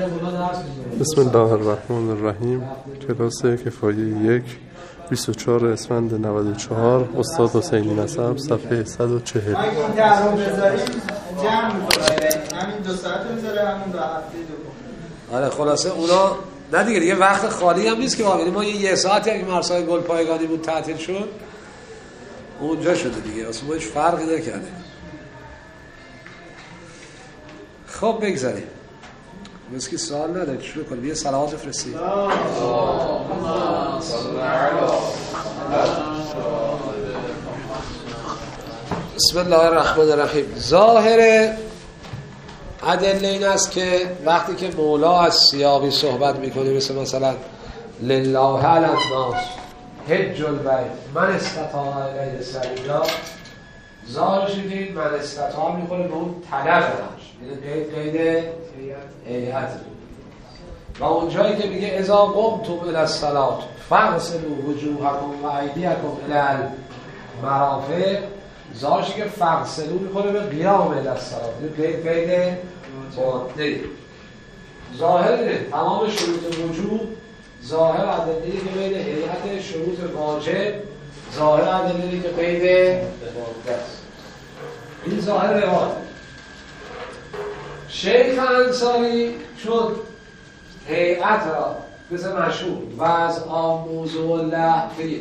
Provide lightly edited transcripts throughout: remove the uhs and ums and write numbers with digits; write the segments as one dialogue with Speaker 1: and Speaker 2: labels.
Speaker 1: بسم الله الرحمن الرحیم. کلاس کفایه 1 24 اسفند 94 استاد حسینی نسب صفحه 140.
Speaker 2: اگه این درو بذاریم جمع می‌کنه، همین 2 ساعت می‌ذاره، همون 2 هفته دوم.
Speaker 3: آره خلاصه اونا نه دیگه وقت خالی هم نیست که ما یه ساعتی اگه مرسای گل پایگانی بود تعطیل شد اونجا شده دیگه، اصلا ما هیچ فرقی نکرده. خب بگذاریم بس که سوال نداره شروع کنیم. یه صلوات فرستید. بسم الله الرحمن الرحیم. ظاهر ادله این است که وقتی که مولا از سیاقی صحبت میکنه مثلا لله علی الناس حج البیت من استطاع الیه سبیلا، ظاهرش که این من استطاع میکنه به اون طلب داشت، یعنی قید هیئت. و اون جایی که میگه اذا قمتم الی الصلاة فاغسلوا وجوهکم و ایدیکم الی المرافق، ظاهرش که فاغسلوا میکنه به قیام الی الصلاة، قید ماده. ظاهر تمام شروط وجوب، ظاهر ادله‌ای که قید هیئت، شروط واجب، ظاهر ادله‌ای که قید ماده است. این ظاهر روایت. شیخ انصاری شد هیئت را مثل مشهور و از موضوع لحظه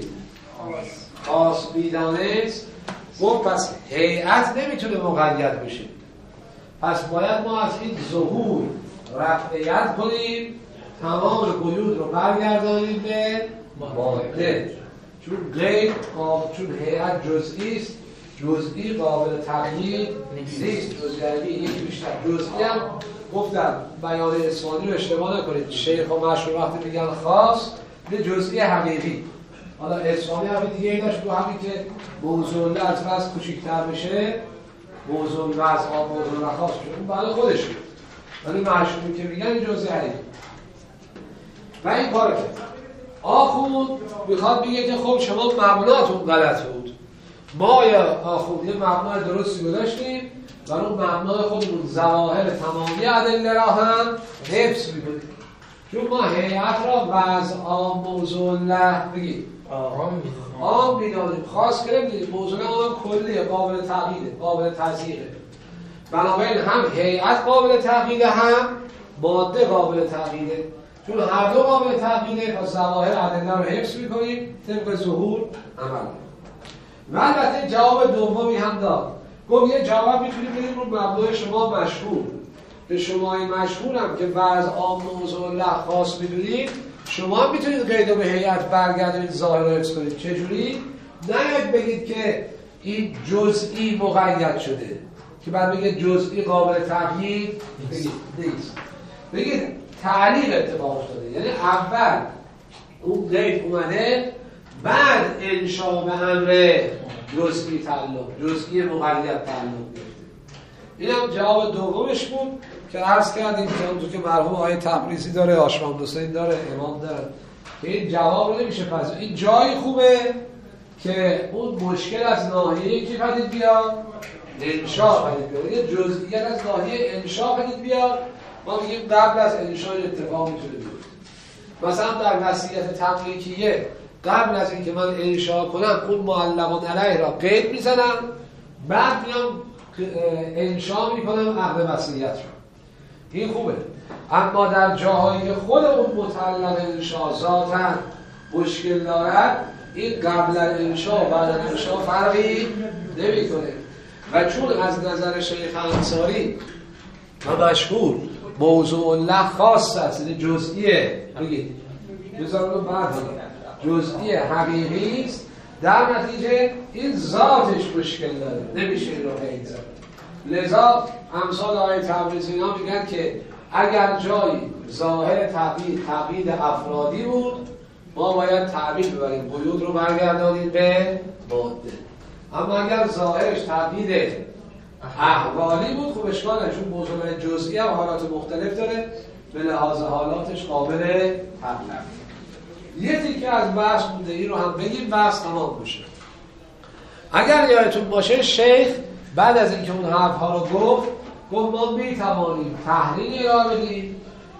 Speaker 3: خاص بیدانست، گفت پس هیئت نمیتونه مقید بشه، پس باید ما از این ظهور رفعیت کنیم، تمام قیود رو برگردانیم به ماده، چون غیر چون هیئت جزئی است، جزئی قابل تغییر نیست. جزئی یکی بیشتر. جزئی هم گفتم بیان اصفهانی رو اشتباه نکنید، شیخ و مشهور وقتی میگن خاص به جزئی حقیقی. حالا اصفهانی هم دیگه ای داشت، تو همین که موضوع لفظ کوچیک‌تر بشه موضوع وضع ها موضوع خاص شد اون برای خودش بود، ولی مشهوری که میگن جزئی حقیقی. و این کار کرد. آخوند میخواد بگه که خب شما مبناتون غلط بود، ما یا آخوند یه مبنای درستی گذاشتیم و اون مبنای خودمون ظواهر تمامی ادله را هم حفظ میکنیم، چون ما هیئت را وضع موضوع له بگیم عام میدانیم، خاص کردیم موضوع عام کلیه، قابل تغییره، قابل تغییره. بنابراین هم هیئت قابل تغییره هم ماده قابل تغییره، چون هر دو قابل تغییره پس ظواهر ادله رو حفظ میکنیم، طبق ظهور عمل. و البته جواب دومی هم داد، گفت یه جواب میتونیم بدیم رو مبنای شما مشهور، به شمای مشهورم که وضع عام موضوع له خاص میدونید، شما هم میتونید قید به هیئت برگردونید ظاهر رو حفظ کنید. چجوری؟ نه بگید که این جزئی مقید شده که بعد بگید جزئی قابل تغییر نیست، بگید تعلیق اتفاق افتاده، یعنی اول اون قید اومده بعد انشاء به امر جزئی تعلق، جزئی مقید تعلق گرفته. این هم جواب دومش بود که عرض کردیم که اونجور که مرحوم آقای تبریزی داره، آشمام حسین داره، امام داره، که این جواب رو نمیشه پذیرفت. این جای خوبه که اون مشکل از ناحیه کی پدید بیاد؟ انشاء پدید بیاد. یه جزئیات از ناحیه انشاء پدید بیاد، ما میگیم قبل از انشاء اتفاق میتونه بیفته. مثلا در وصیت تملیکیه قبل از اینکه من انشاء کنم اون معلقون علیه را قید میزنم، بعد میام انشاء میکنم عقد وصیت رو. این خوبه. اما در جاهایی که خود اون مطلق انشاء ذاتاً مشکل دارد، این قبل انشاء بعد انشاء فرقی نمیکنه. و چون از نظر شیخ انصاری و مشهور موضوع له خاص است، یعنی جزئیه، بگید بذارم بعد جزئی حقیقی است، در نتیجه این ذاتش مشکل داره، نمیشه این رو قید زد. لذا امثال آقای تبریزی اینا میگن که اگر جایی ظاهر تقیید افرادی بود، ما باید تعبیر ببریم، قیود رو برگردانیم به ماده. اما اگر ظاهرش تقیید احوالی بود، خب اشکال نداره، چون موضوع جزئی هم حالات مختلف داره، به لحاظ حالاتش قابل تغییر. یه تیکه از بحث مونده، این رو هم بگیم بحث تمام بشه. اگر یادتون باشه شیخ بعد از اینکه اون حرف‌ها رو گفت ما میتوانیم تحلیل ارائه بدیم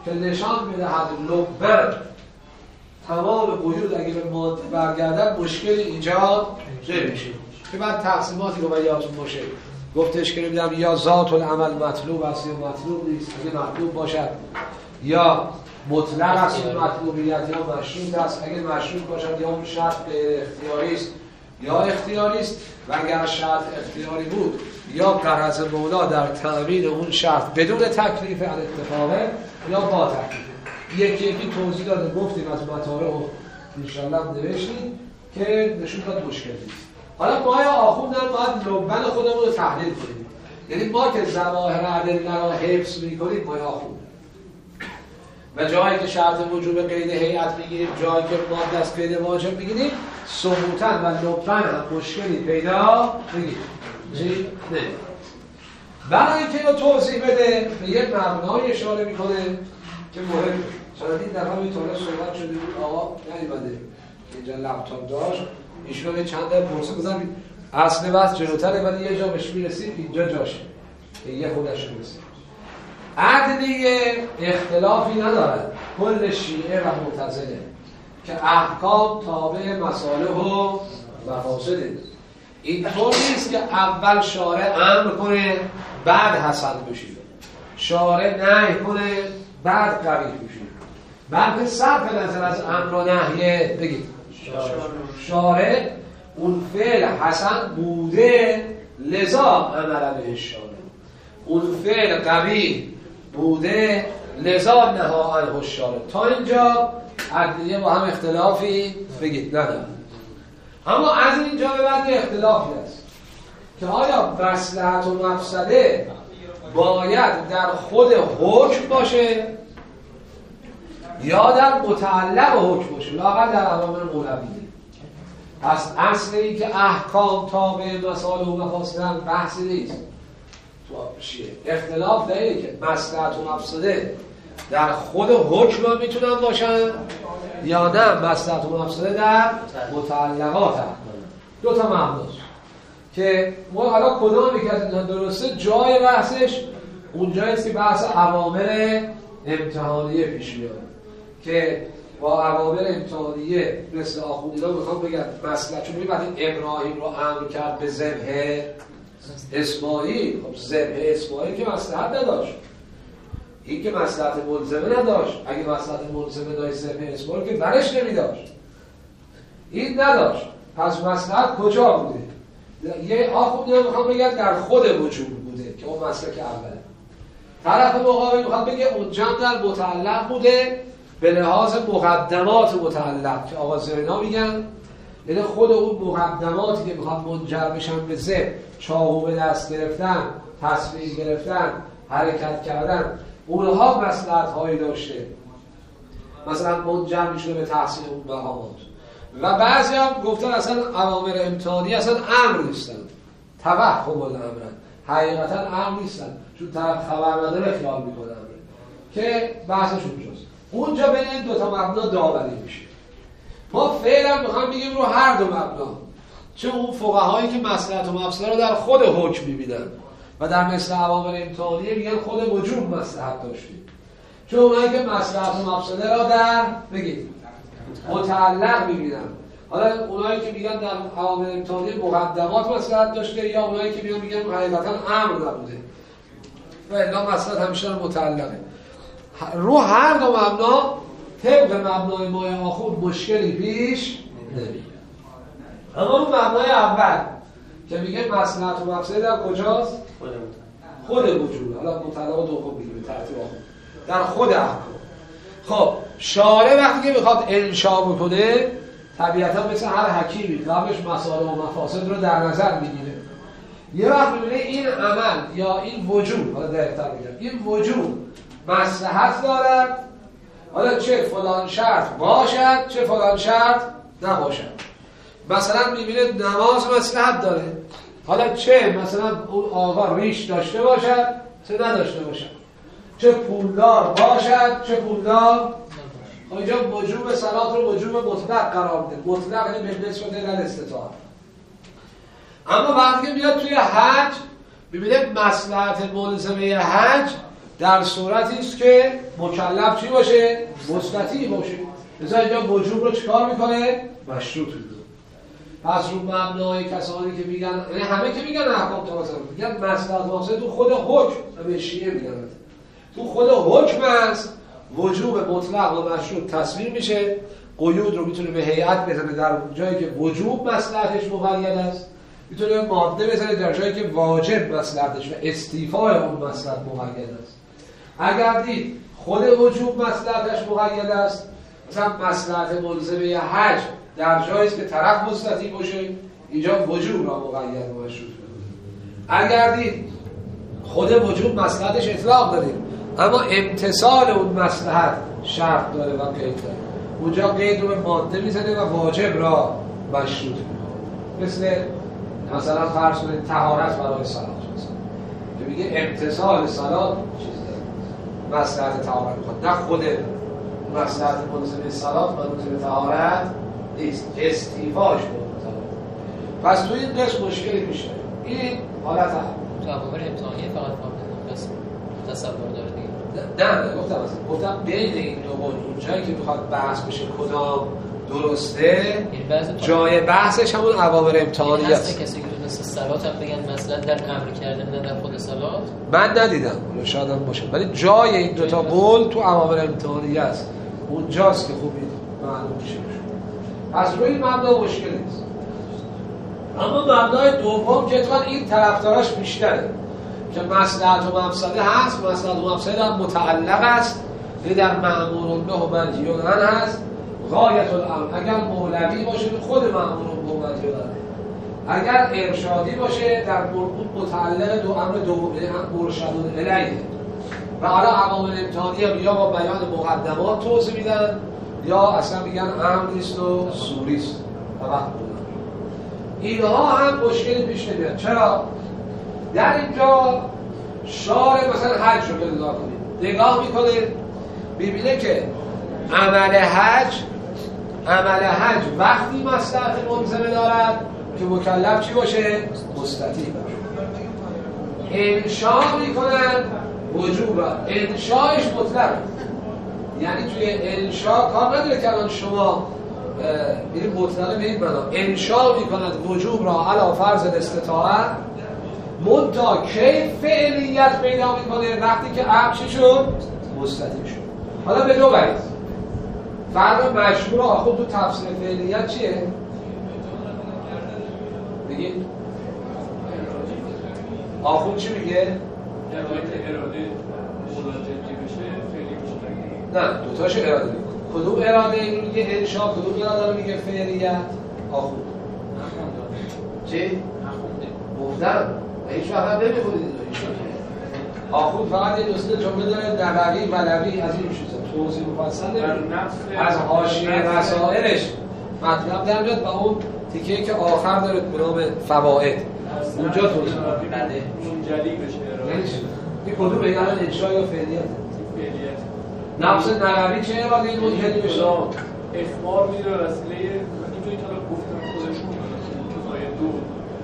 Speaker 3: که نشان میدهد لبن تمام قیود اگه به ماده برگردن مشکل ایجاد نمیشه. که بعد تقسیماتی رو یادتون باشه گفتش که نمیدونم یا ذات العمل مطلوب است یا مطلوب نیست، اگه مطلوب باشد یا مطلق است مطلوبیت یا مشروط است، اگه مشروط باشد یا اون شرط به اختیاری است یا اختیاری است و اگر شرط اختیاری بود یا غرض مولا در تأمین اون شرط بدون تکلیف الاتفاقه یا با تکلیف. یکی توضیح داده گفتیم از مطالب رو انشاءالله نوشتیم که نشون داد مشکل نیست. حالا ما یا آخوندن باید لبن خودمون رو تحلیل کنیم، یعنی ما که ظواهر ادله را حفظ می‌کنیم ما یا آخوند و جایی که شرط وجوب قید هیئت میگیریم، جایی که ماده از قید واجب میگیریم، ثبوتاً و لبن هم مشکلی پیدا میگیریم. نه برای اینکه اینو توضیح بده به یک مبنای اشاره میکنه که مهم چندین دفعه میتونه صحبت شده بود آقا نیومده اینجا لپتاپ داشت ایشون به چند دفعه پرسه گذاریم اصل بحث جلوتره ولی یه جا بهش میرسیم اینجا جاشه یه خودش میرسیم. عدلیه اختلافی ندارد، کل شیعه و معتزله که احکام تابع مصالح و مفاسده. اینطور نیست که اول شارع امر کنه بعد حسن بشه، شارع نهی کنه بعد قبیح بشه، بلکه صرف نظر از امر و نهیه بگید شارع اون فعل حسن بوده لذا امر به شارع، اون فعل قبیح بوده لذا نها عنه الشارع. تا اینجا عدلیه با هم اختلافی بگید نداره. اما از اینجا به بعد اختلافی است که آیا مصلحت و مفسده باید در خود حکم باشه یا در متعلق حکم باشه، لااقل در عوامل مولویه. پس اصل این که احکام تابع مصالح و مفاسدن بحثی نیست. اختلاف در اینه که مصلحت و مفسده در خود حکم هم میتونن باشن یا نه مصلحت و مفسده در متعلقات هم. دو تا معناست که ما حالا کدام یک از اینها درسته. جای بحثش اونجاییست که بحث عوامل امتحانیه پیش میاد که با عوامل امتحانیه مثل آخوندی‌ها میخوام بگم مصلحت، چون وقتی ابراهیم رو امر کرد به ذبح اسماعیل، خب ذبح اسماعیل که مصلحت نداشت، این که مصلحت ملزمه نداشت. اگه مصلحت ملزمه داشت ذبح اسماعیل که برش نمیداشت، این نداشت. پس مصلحت کجا بوده؟ یه آخوندی رو میخوام بگم در خود وجود بوده که اون مسلک اوله. طرف مقابل میخوام بگه اونجا در متعلق بوده به لحاظ مقدمات متعلق که آقا زرینا میگن، یعنی خود اون مقدماتی که میخواد منجر بشن به ذبح، چاقو به دست گرفتن، تصویر گرفتن، حرکت کردن، اونها مصلحت هایی داشته، مثلا منجر میشه به تحصیل اون مقامات. و بعضی هم گفتن اصلا عوامل امتحانی اصلا امر نیستن، توهم الامرن، حقیقتا امر نیستن، چون طرف خبر نداره خیال میکنه امره، که بحثش اونجاست. اونجا بین این دوتا مبنا داوری میشه. ما فعلا میخوام بگیم رو هر دو مبنا، چه اون فقهایی که مصلحت و مفسده رو در خود حکم میبینن و در مثل عوامل امتحانیه میگن خود وجوب مصلحت داشتیم، چه اونایی که مصلحت و مفسده رو در بگید متعلق میبینن. حالا اونایی که میگن در عوامل امتحانیه مقدمات مصلحت داشته، یا اونایی که میگن حقیقتا امر نبوده و الا مصلحت همیشه متعلقه. رو هر دو مبنا طبق مبنای مای آخوند مشکلی پیش نمیاد. اما رو مبنای اول که میگه مصلحت و مفسده در کجاست؟ خود وجود. حالا مطلق دوم میگه به ترتیب آخوند در خود احکام. خب شارع وقتی که میخواد انشا بکنه طبیعتا مثل هر حکیمی قبلش مصالح و مفاسد رو در نظر میگیره. یه وقت میبینه این عمل یا این وجود، حالا دقیق‌تر میگم این وجود مصلحت دارد، حالا چه فلان شرط باشد چه فلان شرط نباشد. مثلا میبینه نماز مصلحت داره، حالا چه مثلا اون آقا ریش داشته باشد چه نداشته باشد، چه پولدار باشد چه پولدار. اینجا وجوب صلات رو وجوب مطلق قرار میده، مطلق یعنی به نسبت الاستطاعه. اما وقتی که میاد توی حج میبینه مصلحت ملزمه حج در صورتی است که مکلف چی باشه؟ مستطیع باشه. مثلا اینجا وجوب رو چیکار میکنه؟ مشروط میکنه. پس رو مبنای کسانی که میگن، یعنی همه که میگن احکام تماثل میگن مصلحت مفسد تو خود حکم، به شیعه میگن تو خود حکم است وجوب مطلق و مشروط تصویر میشه. قیود رو میتونه به هیئت بزنه در جایی که وجوب مصلحتش مقید است، میتونه ماده بزنه در جایی که واجب مصلحتش و استیفای اون مصلحت مقید است. اگر دید خود وجوب مصلحتش مقید است، مثلا مصلحت ملزمه حج در جایی است که طرف مستطیع باشه، اینجا وجوب را مقید و مشروط کنه. اگر دید خود وجوب مصلحتش اطلاق داریم اما امتثال اون مصلحت شرط داره و قید داره، اونجا قید رو به ماده میزنه و واجب را مشروط کنه. مثلا فرض کنید طهارت برای صلات، که میگه امتثال صلات چیز داره، مصلحت طهارت میخواد، نه خود مصلحت ملزم صلات ملزم طهارت نیست، استیفاش بود. پس تو این قسم مشکلی پیش میاد. این حالت
Speaker 4: عوامل امتحانی فقط فاقد قسم تصور داره دیگه.
Speaker 3: نه گفتم بین این دو قول اونجایی که میخواد بحث بشه کدام درسته، جای بحثش همون عوامل امتحانی است.
Speaker 4: هست کسی که مثل صلات هم بگن مثلا در امر کردن نه در خود صلات؟
Speaker 3: من ندیدم، شاید هم باشه، ولی جای این دو تا قول تو عوامل امتحانی است، اونجاست که خوبی معلوم میشه. پس روی این مبنا مشکل نیست. اما مبنای دوم که اتفاقا این طرفداراش بیشتره که مصلحت و مفسده هست، مصلحت و مفسده هم متعلق است، یعنی در مأمور به و منهی عنه هست. غایت الامر اگر مولوی باشه به خود مأمور به و منهی عنه، اگر ارشادی باشه در متعلق دو امر دوم، یعنی مرشدون الیه. و حالا عوامل امتحانی هم یا با بیان مقدمات توضیح میدن یا اصلا میگن امر نیست و سوری است. اینها هم مشکلی پیش نمیاد. چرا؟ در اینجا شارع مثلا حج رو نگاه کنید، نگاه میکنه ببینه که عمل حج وقتی مصلحت ملزمه دارد که مکلف چی باشه؟ مستطیع باشه. انشاء میکنن وجوب را، انشاءش مطلق، یعنی توی انشاء کار نداره که الان شما این مطلق به این بنا انشاء میکند وجوب را علی فرض الاستطاعت، منتها کی فعلیت پیدا میکنه؟ وقتی که عقل چی شد؟ مستطیع شد. حالا به دو برید فرق مشهور آخوند تو تفسیر فعلیت چیه؟ بگید آخوند چی میگه؟
Speaker 5: اراده ملاجدی بشه فعلی بشه.
Speaker 3: نه دوتاش اراده میکنه. کدوم اراده این رو میگه انشاء، کدوم اراده رو میگه فعلیت؟ آخوند چی؟
Speaker 4: نخونده
Speaker 3: گفتم هیچ وقت نمیخونید آخوند فقط یه دوسته جمله داره نبوی ولوی از این چیزا توضیح مفصل نمیده، از حاشیه مسائلش مطلب در میاد و اون تیکه‌ای که آخر داره به نام فواید اونجا توضیح
Speaker 5: بده منجلی بشه.
Speaker 3: این کدوم یعنی انشاء یا فعلیت؟ نفس نبوی چه اراده این منجلی بشه؟
Speaker 5: اخبار میره وسیله اینجوری که گفتم خودشون تو آیه 2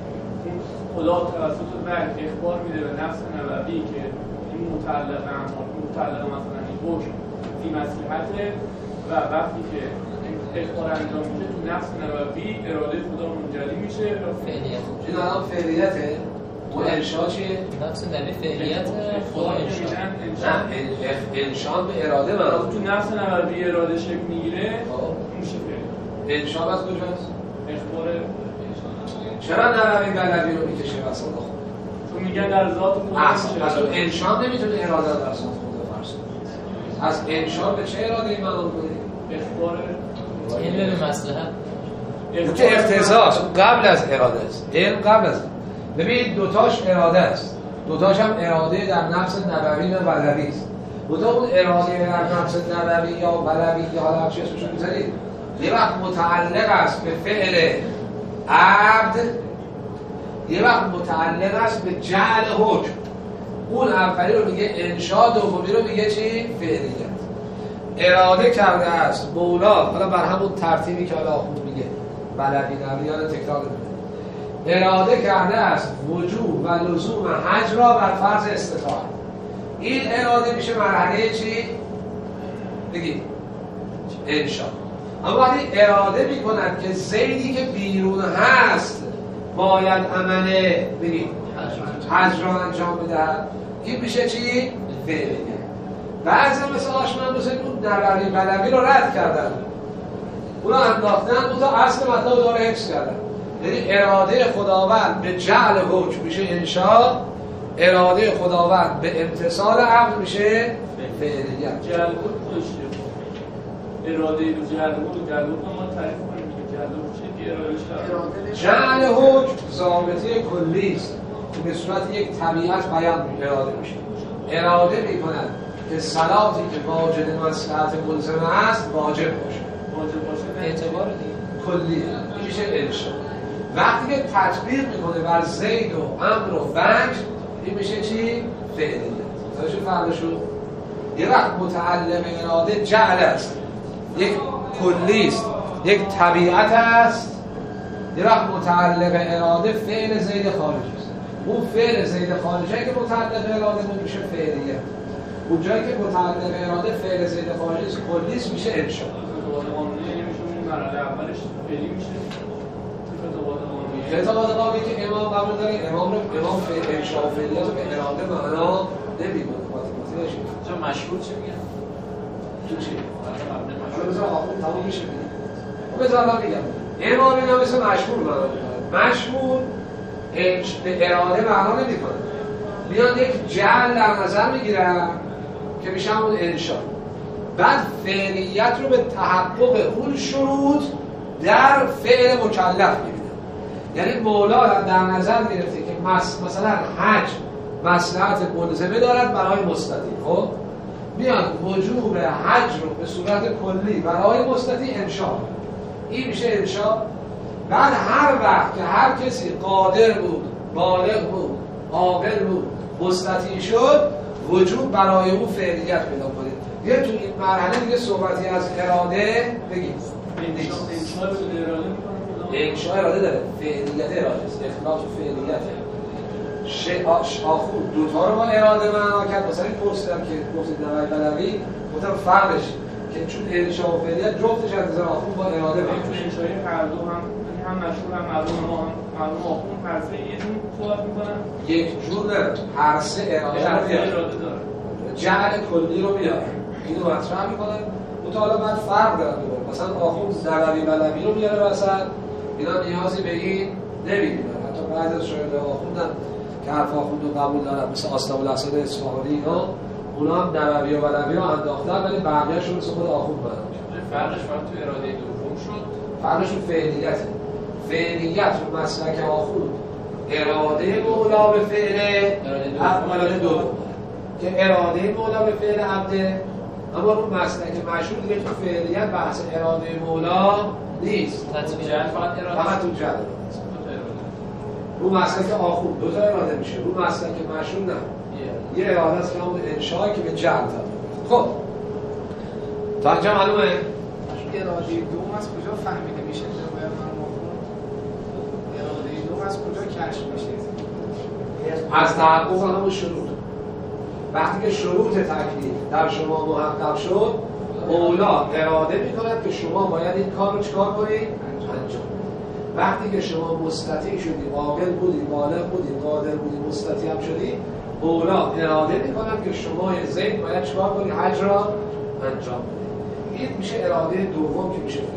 Speaker 5: خدا توسط وحی اخبار میده به نفس نبوی که این متعلق مثلا این حکم فی مصلحته و وقتی که اخبار انجام میشه تو نفس نبوی اراده خدا منجلی میشه.
Speaker 4: فعلیت
Speaker 3: این الان فعلیته. اون انشاء چیه؟
Speaker 4: نفس نبی فعلیت خدا انشاء.
Speaker 3: نه انشاء به اراده من
Speaker 5: تو نفس نبوی اراده شکل میگیره میشه فعلیت.
Speaker 3: انشاء از کجاست؟
Speaker 5: اخبار
Speaker 3: چرا نبوی ولوی رو میکشه وسط خود؟
Speaker 5: تو میگن در ذات خدا
Speaker 3: از اون انشاء نمیتونه اراده در ذات خدا فرض کنه. از انشاء به چه اراده ای معلوم کنید؟
Speaker 5: اخبار
Speaker 4: این به مصلحت
Speaker 3: که اقتضاست قبل از اراده است. این قبل از ببینید دوتاش اراده است، دوتاش هم اراده در نفس نبوی و ولوی است. دوتا اون اراده در نفس نبوی یا ولوی یا حالا هر چی اسمشو میذارید یه وقت متعلق است به فعل عبد، یه وقت متعلق است به جعل حکم. اون اولی رو میگه انشاء، دومی رو میگه چی؟ فعلیت. اراده کرده است مولا، حالا بر همون ترتیبی که حالا آخوند میگه بلدی نبیان تکرار میده، اراده کرده است وجوب و لزوم حج را بر فرض استطاعت. این اراده میشه مرحله چی؟ بگید انشا. اما وقتی اراده میکند که زیدی که بیرون هست باید عمله بگید حج را انجام بدهد، این میشه چی؟ فعلیه. بعضی مثل آشمن دوست اون نبوی بلوی رو رد کردن، اون رو انداختن، اون تا اصل مطلب داره حفظ کردن. یعنی اراده خداوند به جعل حکم میشه انشا، اراده خداوند به امتصال امر میشه فعلیت.
Speaker 5: جعل حکم خودش اراده رو جعل حکم ما تعریف کنیم که جعل حکم چه اراده شد؟
Speaker 3: جعل حکم ضابطه کلی است که به صورت یک طبیعت بیان اراده میشه. اراده میکنن که صلاتی که واجد مصلحت ملزم است واجب باشه.
Speaker 4: اعتبار دیگه
Speaker 3: کلی این میشه انشا. وقتی که تطبیق میکنه بر زید و امر و فجر این میشه چی؟ فعلیت. تاشو فرقشون یه وقت متعلق اراده جعل است، یک کلی است، یک طبیعت است. یه وقت متعلق اراده فعل زید خارجی است. اون فعل زید خارجی که متعلق اراده بود میشه فعلیت. اون جایی که متعلق اراده فعل زید خارجی است کلی است میشه انشا.
Speaker 5: مرحله اولش فعلی میشه.
Speaker 3: خطابات قابلی که امام قبول داره، امام فعل انشا و فعلیت رو به اراده معنا نمیدونه.
Speaker 4: چون مشهور چه میگن؟
Speaker 3: تو چی؟ حالا بذار آخون تمام میشه بگیم. بذار الان بگم امام اینا مثل مشهور معنا میکنه. مشهور به اراده معنا نمیکنه، میان یک جعل در نظر میگیرن که میشه همون انشا، بعد فعلیت رو به تحقق اون شروط در فعل مکلف میبینن. یعنی مولا در نظر گرفته که مثلا حج مصلحت ملزمه دارد برای مستطیع، خب میان وجوب حج رو به صورت کلی برای مستطیع انشا، این میشه انشا. بعد هر وقت که هر کسی قادر بود، بالغ بود، عاقل بود، مستطیع شد، وجوب برای او فعلیت پیدا کنید. یه تو این مرحله دیگه صحبتی از اراده بگید. انشا اراده داره، فعلیت اراده است، اخلاص و فعلیت. آخون دوتا رو با اراده معنا کرد. مثلا این پرسیدم که گفتید نوعی بلوی گفتم فرقش که چون انشا و فعلیت جفتش از نظر آخون با اراده معنا
Speaker 5: میشه. انشای هر دو هم مشهور هم معلوم آخون هر سه یه جور صحبت میکنن.
Speaker 3: یک جور نه، هر سه اراده داره. جعل کلی رو میاره، اینو مطرح میکنن. حالا بعد فرق داره. مثلا آخون نوعی بلوی رو میاره وسط، اینا نیازی به این نمیدونن. حتی بعضی از شاگردان آخوندن که حرف آخوند رو قبول دارن، مثل آسلام الاسد اصفهانی اینا، اونا هم نووی و بلوی رو انداختن ولی بقیه‌شون مثل خود آخوند معنا کرد.
Speaker 5: فرقش فقط تو اراده دوم شد.
Speaker 3: فرقش تو فعلیته. فعلیت رو مسلک آخوند اراده مولا به فعل اراده دوم که اراده مولا به فعل عبده، اما رو مسلک مشهور دیگه تو فعلیت بحث اراده مولا نیست. فقط تو جعل رو مسلک آخوند دو تا اراده میشه، رو مسلک مشهور نه، یه اراده است که همون انشاء که به جعل تبدیل. خب تا اینجا معلومه؟
Speaker 6: اراده دوم از کجا فهمیده میشه؟ اراده دوم از کجا کشف میشه؟
Speaker 3: از تحقق همون شروط. وقتی که شروط تکلیف در شما محقق شد، مولا اراده میکند که شما باید این کار رو چکار کنید؟ انجام. وقتی که شما مستطیع شدی، عاقل بودی، بالغ بودی، قادر بودی، مستطیع هم شدی، مولا اراده میکند که شما زید باید چکار کنید؟ حج را انجام بدید. این میشه اراده دوم که میشه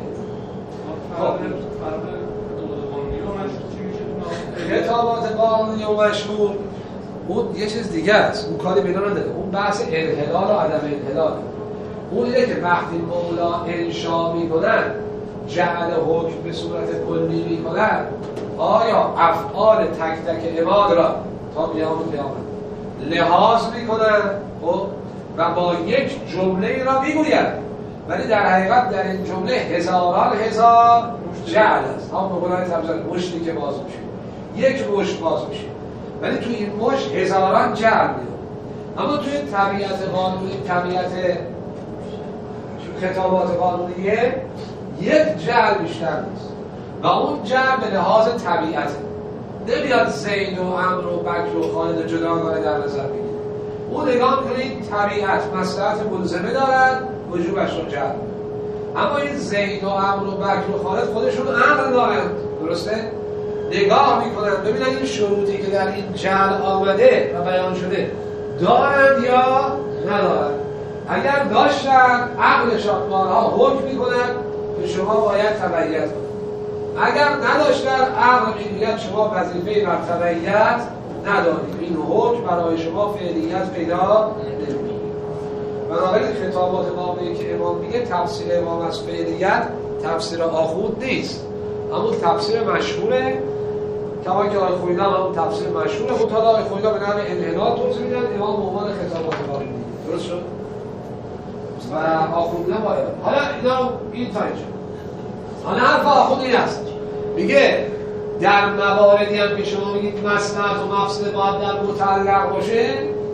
Speaker 3: خطابات قانونی و مشهور. اون یه چیز دیگه است، اون کاری بینا نداره. اون بحث انحلال و عدم انحلال. اون اینه که وقتی مولا انشا میکنن، جعل حکم به صورت کلی میکنن، آیا افعال تک تک عباد را تا قیامت لحاظ میکنن و با یک جمله را میگوین، ولی در حقیقت در این جمله هزاران هزار جعل است. هم بقولای تبزر مشتی که باز میشه، یک مشت باز میشه، ولی توی این مشت هزاران جعل میده. اما توی طبیعت قانونی، طبیعت خطابات قانونیه، یک جعل بیشتر نیست و اون جعل به لحاظ طبیعته. نمیاد زید و عمرو و بکر و خالد جداگانه در نظر بگیره. اون نگاه میکنه این طبیعت مصلحت ملزمه دارد وجوبش رو جلب. اما این زید و عمرو و بکر و خالد خودشون عقل دارند، درسته؟ نگاه میکنن ببینن این شروطی که در این جعل آمده و بیان شده دارند یا ندارند. اگر داشتن عقلشان بارها حکم میکنند که شما باید تبعیت کنید. اگر نداشتن عقل میگوید شما وظیفه بر تبعیت ندارید، این حکم برای شما فعلیت پیدا نمی‌کنه. بنابراین خطابات امامی که امام میگه تفسیر امام از فعلیت تفسیر آخوند نیست، همون تفسیر مشهوره. کما که آقای خوینا همون تفسیر مشهوره، مطالعه آقای خوینا به نحو انحناء توضیح میدن، امام به عنوان خطابات امامی میگه. درست شد؟ و آخونده باید. حالا این تا اینجا. حالا حرف آخوند این است، میگه در مواردی هم که شما میگید مصلحت و مفسده باید در متعلق باشه،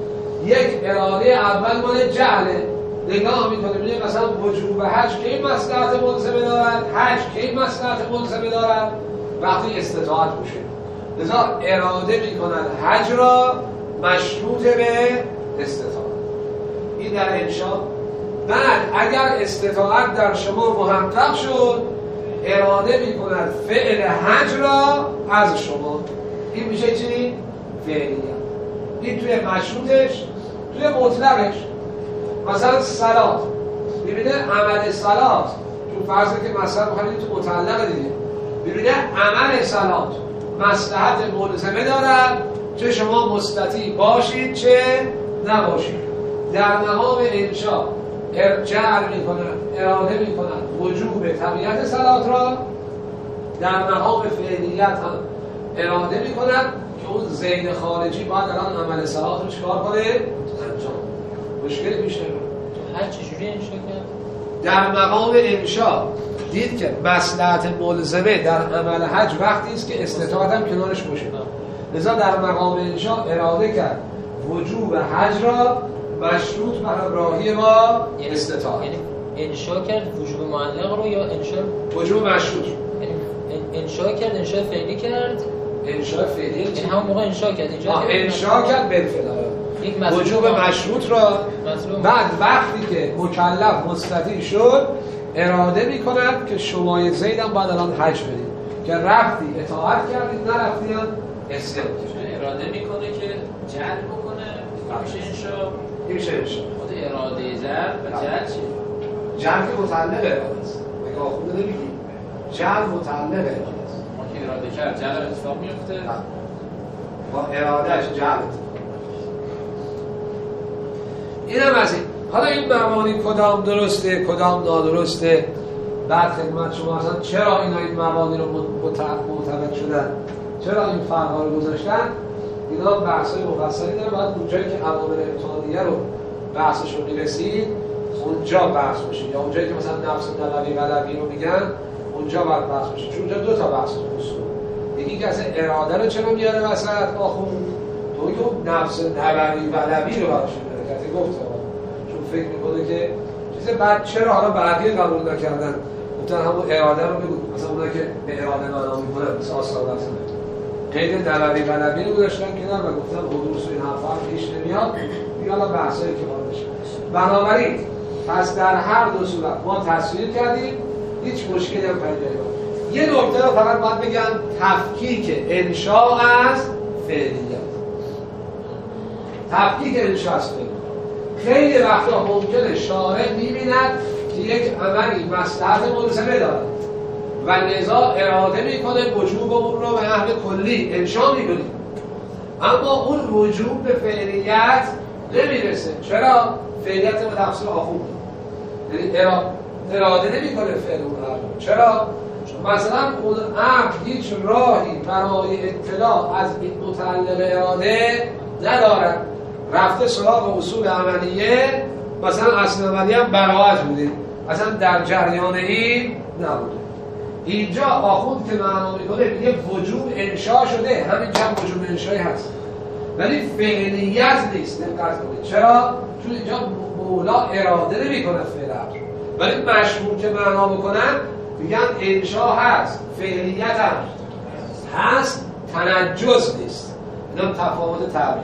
Speaker 3: یک اراده اول مال جهله. نگاه میکنه میگه مثلا وجوب حج کی مصلحت ملزمه دارد، حج کی مصلحت ملزمه دارد، وقتی استطاعت باشه. لذا اراده میکنن حج را مشروط به استطاعت. این در انشاء. بعد اگر استطاعت در شما محقق شد، اراده میکنن فعل حج را از شما. این میشه چی؟ فعلیت. این توی مشروطش، توی مطلقش. مثلا صلات، ببینه عمل صلات تو فرض که مثلا بخواهید تو مطلقه دیگه، ببینه عمل صلات مصلحت ملزمه دارد چه شما مستطیع باشید چه نباشید. در مقام انشاء جعل میکنن، اراده میکنن وجوب طبیعت صلات را، در مقام فعلیت هم اراده میکنن که اون زید خارجی باید الان عمل صلات رو چکار کنه؟ انجام. مشکلی پیش نمیاد.
Speaker 4: هر چجوری انشاء کرد؟
Speaker 3: در مقام انشاء دید که مصلحت ملزمه در عمل حج وقتی است که استطاعت هم کنارش باشه. لذا در مقام انشاء اراده کرد وجوب حج را مشروط بر راهی ما استطاعت.
Speaker 4: یعنی انشاء کرد وجوب معلق رو یا انشاء
Speaker 3: وجوب مشروط؟
Speaker 4: یعنی انشاء کرد، انشاء فعلی کرد.
Speaker 3: انشاء فعلی
Speaker 4: یعنی همون موقع انشاء کرد. اینجا
Speaker 3: انشاء کرد بالفعل وجوب مشروط را. بعد وقتی که مکلف مستطیع شد اراده می‌کند که شما زید هم باید الان حج بدید، که رفتی اطاعت کردید، نرفتی هم اسیان کردید.
Speaker 4: اراده میکنه که جعل بکنه، میشه انشاء.
Speaker 3: میشه انشاء.
Speaker 4: خود اراده جعل و جعل چیه؟
Speaker 3: جعل که متعلق اراده است. مگه آخونده نمیگی؟ جعل متعلق اراده است.
Speaker 4: ما که اراده کرد جعل اتفاق میفته.
Speaker 3: با ارادهش جعل. اینم از این. حالا این مبانی کدام درسته کدام نادرسته، بعد خدمت شما اصلا چرا این مبانی رو معتقد شدن، چرا این فرق‌ها رو گذاشتن، اینا بحث‌های مفصلی داره. بعد اونجایی که عوامل امتحانیه رو بحثش رو میرسید اونجا بحث بشه، یا اونجایی که مثلا نفس نبوی غلبی رو میگن اونجا باید بحث بشه. چون اونجا دو تا بحث اصول، یکی که اصلا اراده رو چرا میاره وسط آخوند، تو که نفس نبوی غلبی رو براش میاره که گفت چون فکر میکنه که چیز بعد چرا حالا بعدی قبول نکردن، گفتن همون اراده رو بگو. مثلا اونایی که به اراده معنا میکنن مثل آثار مثلا قید نبوی غلبی رو گذاشتن کنار و گفتن حدوث و این حرفا پیش نمیاد. دیگه حالا بحثایی که باشه. بنابراین پس در هر دو صورت ما تصویر کردیم، هیچ مشکلی هم پیدا نمیاد. یه نکته رو فقط باید بگم، تفکیک انشاء از فعلیت. تفکیک انشاء از فعلیت خیلی وقتا ممکنه شارع می‌بیند که یک عملی مصلحت ملزمه دارد و لذا اراده میکنه وجوب اون رو به نحو کلی انشاء میکنه، اما اون وجوب به فعلیت نمیرسه. چرا؟ فعلیت به تفسیر آخوند، یعنی اراده نمیکنه فعل اون رو. چرا؟ مثلا اون امر هیچ راهی برای اطلاع از این متعلق اراده ندارد، رفته سراغ اصول عملیه، مثلا اصل عملی هم براعت بوده، اصلا در جریان این نبوده. اینجا آخوند که معنا میکنه میگه وجوب انشاء شده، همینجا هم وجوب انشایی هست ولی فعلیت نیست. دقت کنید چرا؟ چون اینجا مولا اراده نمیکنه فعل امر، ولی مشمول که معنا بکنن میگن انشاء هست، فعلیت هم هست، تنجز نیست. اینا تفاوت تعبیره.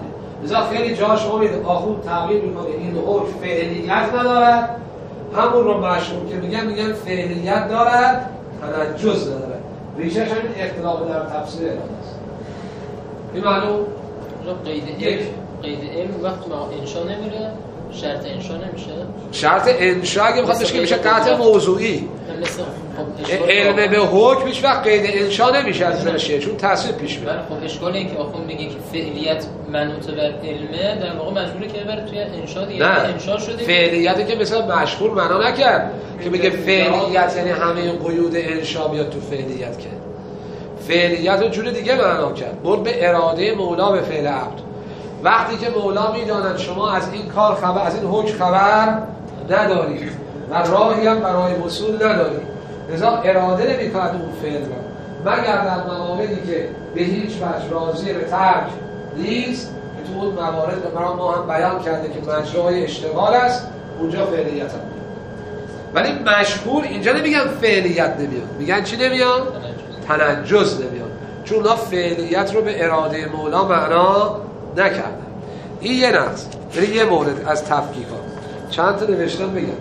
Speaker 3: لذا خیلی جا شما میدید آخوند تغییر میکنه این حکم فعلیت ندارد، همون رو مشهور که میگن فعلیت دارد تنجز ندارد. ریشش همین اختلاف در تفسیر اراده است. این معلوم؟
Speaker 4: قید علم وقت ما انشا نمیره، شرط انشا نمیشه.
Speaker 3: شرط انشا اگه بخواد بشه که میشه قطع موضوعی. علم به حکم هیچ وقت قید انشا نمیشه از نشه، چون تصویر پیش میاد.
Speaker 4: خب اشکال اینه که آخوند میگه که فعلیت منوط بر علمه، در واقع مجبوره که بره توی انشا دیگه. انشا شده
Speaker 3: فعلیتی که مثلا مشهور معنا نکرد که بگه فعلیت یعنی همه قیود انشا بیاد تو فعلیت که فعلیت رو جور دیگه معنا کرد، برد به اراده مولا به فعل عبد. وقتی که مولا میداند شما از این کار خبر، از این حکم خبر ندارید و راهی هم برای وصول ندارید، لذا اراده نمی‌کند اون فعل را، مگر در مواردی که به هیچ وجه راضی به ترک نیست که تو اون موارد برای ما هم بیان کرده که مجرای اشتغال است، اونجا فعلیت هم میاد. ولی مشهور اینجا نمیگن فعلیت نمیاد، میگن چی نمیاد؟ تنجز نمیاد، چون اونا فعلیت رو به اراده مولا معنا نکردن. این یه نقص. یه مورد از تفکیکات چند تا نوشتم بگم.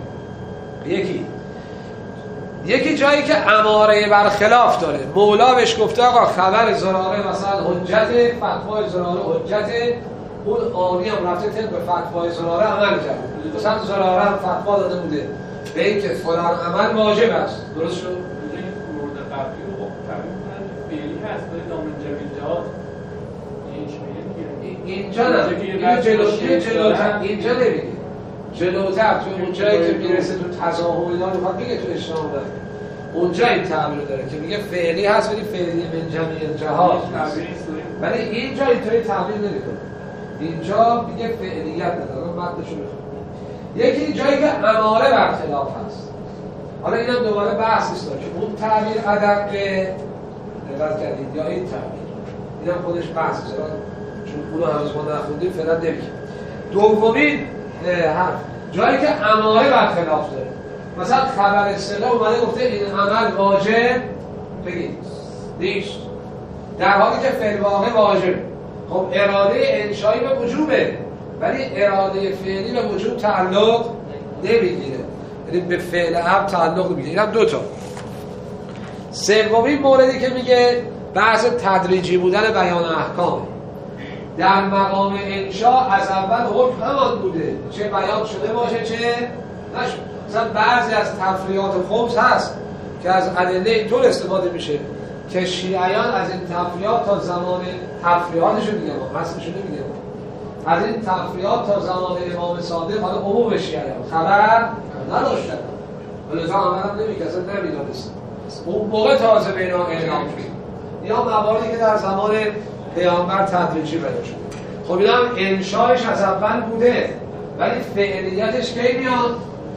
Speaker 3: یکی جایی که اماره بر خلاف داره، مولا بهش گفته آقا خبر زراره مثلا حجت، فتوای زراره حجت، اون آنی هم رفته طبق فتوای زراره عمل کرده، مثلا زراره هم فتوا داده بوده به این که فلان عمل واجب است، درست شد؟
Speaker 5: مورد قبلی رو تعریف کنن فعلی هست ولی دامن جمیل جهات
Speaker 3: اینجا نه، اینجا نمیگه، جلوتر تو اون جایی که میرسه تو تظاهر اینا رو میخواد بگه تو اشتهام داره، اونجا این تعبیر داره که میگه فعلی هست ولی فعلی من جمیع جهات، ولی اینجا اینطوری تعبیر نمیکنه، اینجا میگه فعلیت نداره. متنشو بخونم. یکی جایی که اماره بر خلاف هست، حالا اینم دوباره بحث نیست که اون تعبیر ادب نگاه کردید یا این تعبیر، اینم خودش بحث است چون اونو هنوز ما نخوندیم فعلا نمیگیم. دومین حرف جایی که اماره بر خلاف داره، مثلا خبر اصطلاح اومده گفته این عمل واجب بگید نیست، در حالی که فعل واقع واجب. خب اراده انشایی به وجوبه ولی اراده فعلی به وجوب تعلق نمیگیره، یعنی به فعل عبد تعلق نمیگیره. اینم دوتا. سومین موردی که میگه بحث تدریجی بودن بیان احکامه. در مقام انشا از اول حکم همان بوده، چه بیان شده باشه چه نشد. مثلا بعضی از تفریعات خمس هست که از ادله اینطور استفاده میشه که شیعیان از این تفریعات تا زمان تفریعاتشون میگن، اصلشون نمیگن، از این تفریعات تا زمان امام صادق حالا عموم شیعیان خبر نداشتن، ولذا عملا نمیکسن نمیدانستن، اون موقع تازه به اینا اعلام شد. یا مواردی که در زمان پیامبر تدریجی پیدا شده. خب اینا هم انشایش از اول بوده ولی فعلیتش کی میاد؟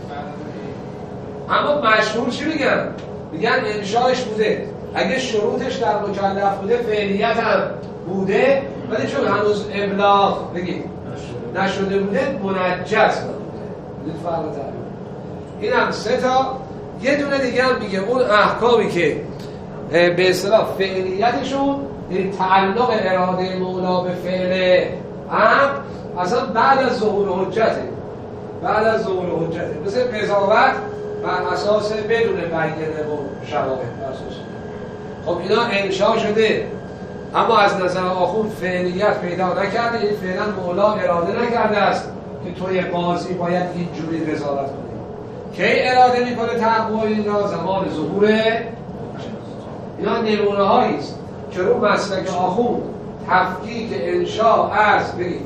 Speaker 3: اما مشهور چی میگن؟ میگن انشایش بوده، اگه شروطش در مکلف بوده فعلیت هم بوده ولی چون هنوز ابلاغ بگید نشده بوده منجز نبوده. این فرق تعریف. این هم سه تا. یه دونه دیگه هم میگه اون احکامی که به اصطلاح فعلیتشون این تعلق اراده مولا به فعل عبد اصلا بعد از ظهور حجته، بعد از ظهور حجته، مثل قضاوت بر اساس بدون بیانه و شواهد اساس. خب اینا انشا شده اما از نظر آخوند فعلیت پیدا نکرده، این فعلا مولا اراده نکرده است که توی قاضی باید اینجوری قضاوت کنی. کی اراده میکنه تقوا اینا؟ زمان ظهور. اینا نمونه هایی است که رو مسلک آخوند تفکیک انشا از بگید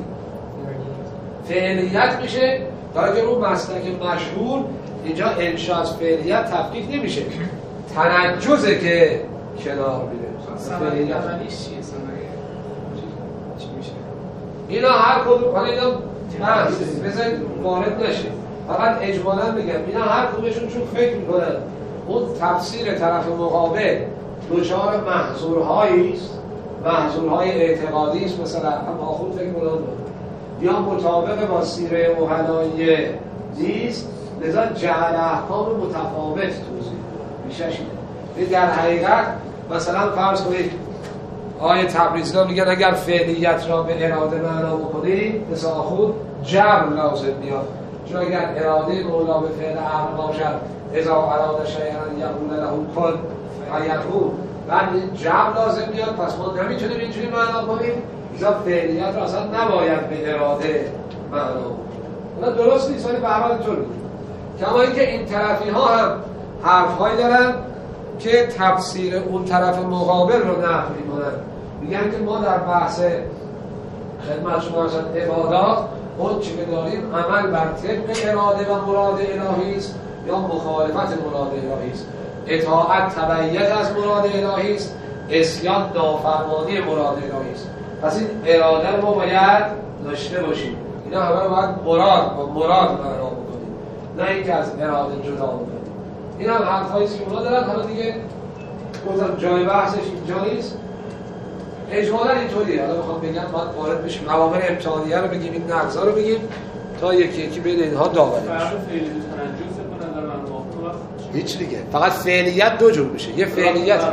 Speaker 3: فعلیت میشه، برای که رو مسلک مشهور اینجا انشا از فعلیت تفکیک نمیشه، تنجزه که کنار میره.
Speaker 6: فعلیت عملیش چیه؟ چی میشه؟
Speaker 3: اینا هر کدوم حالا اینا بذارید وارد نشه، فقط اجمالا بگم اینا هر کدومشون چون فکر میکنن اون تفسیر طرف مقابل دچار محظورهایی است، محظورهای اعتقادی است، مثلا هم آخوند فکر میکنن یا مطابق با سیره اوهلایی نیست، لذا جعل احکام متفاوت توضیح میشه. در حقیقت مثلا فرض کنید آیه تبریزی میگن اگر فعلیت را به اراده معنا بکنید مثل خود جبر لازم میاد، چون اگر اراده مولا به فعل امر باشد اذا اراد شیئا یقول له کن فیکون، بعد جبر لازم میاد، پس ما نمیتونیم اینجوری معنا کنیم اینا فعلیت را اصلا نباید به اراده معنا کنیم. درست نیست ولی به حال طور میگه. کما اینکه این طرفی ها هم حرف‌هایی دارن که تفسیر اون طرف مقابل رو نقل می‌کنن، میگن که ما در بحث خدمت شما هستن عبادات اون چی که داریم عمل بر طبق اراده و مراد الهی است یا مخالفت مراد الهی است، اطاعت تبعیت از مراد الهی است، عصیان نافرمانی مراد الهی است. پس این اراده رو ما باید داشته باشیم، اینا همه رو باید مراد معنا بکنیم، نه اینکه از اراده جدا بکنیم. این هم حرفایی است که اونا دارن. حالا دیگه گفتم جای بحثش اینجا نیست، اجمالا اینطوریه. حالا میخوام بگم باید وارد بشیم عوامل امتحانیه رو بگیم، این نقضا رو بگیم تا یکی یکی بین اینها داوری بشه. هیچ دیگه فقط فعلیت دو جور میشه. یه فعلیت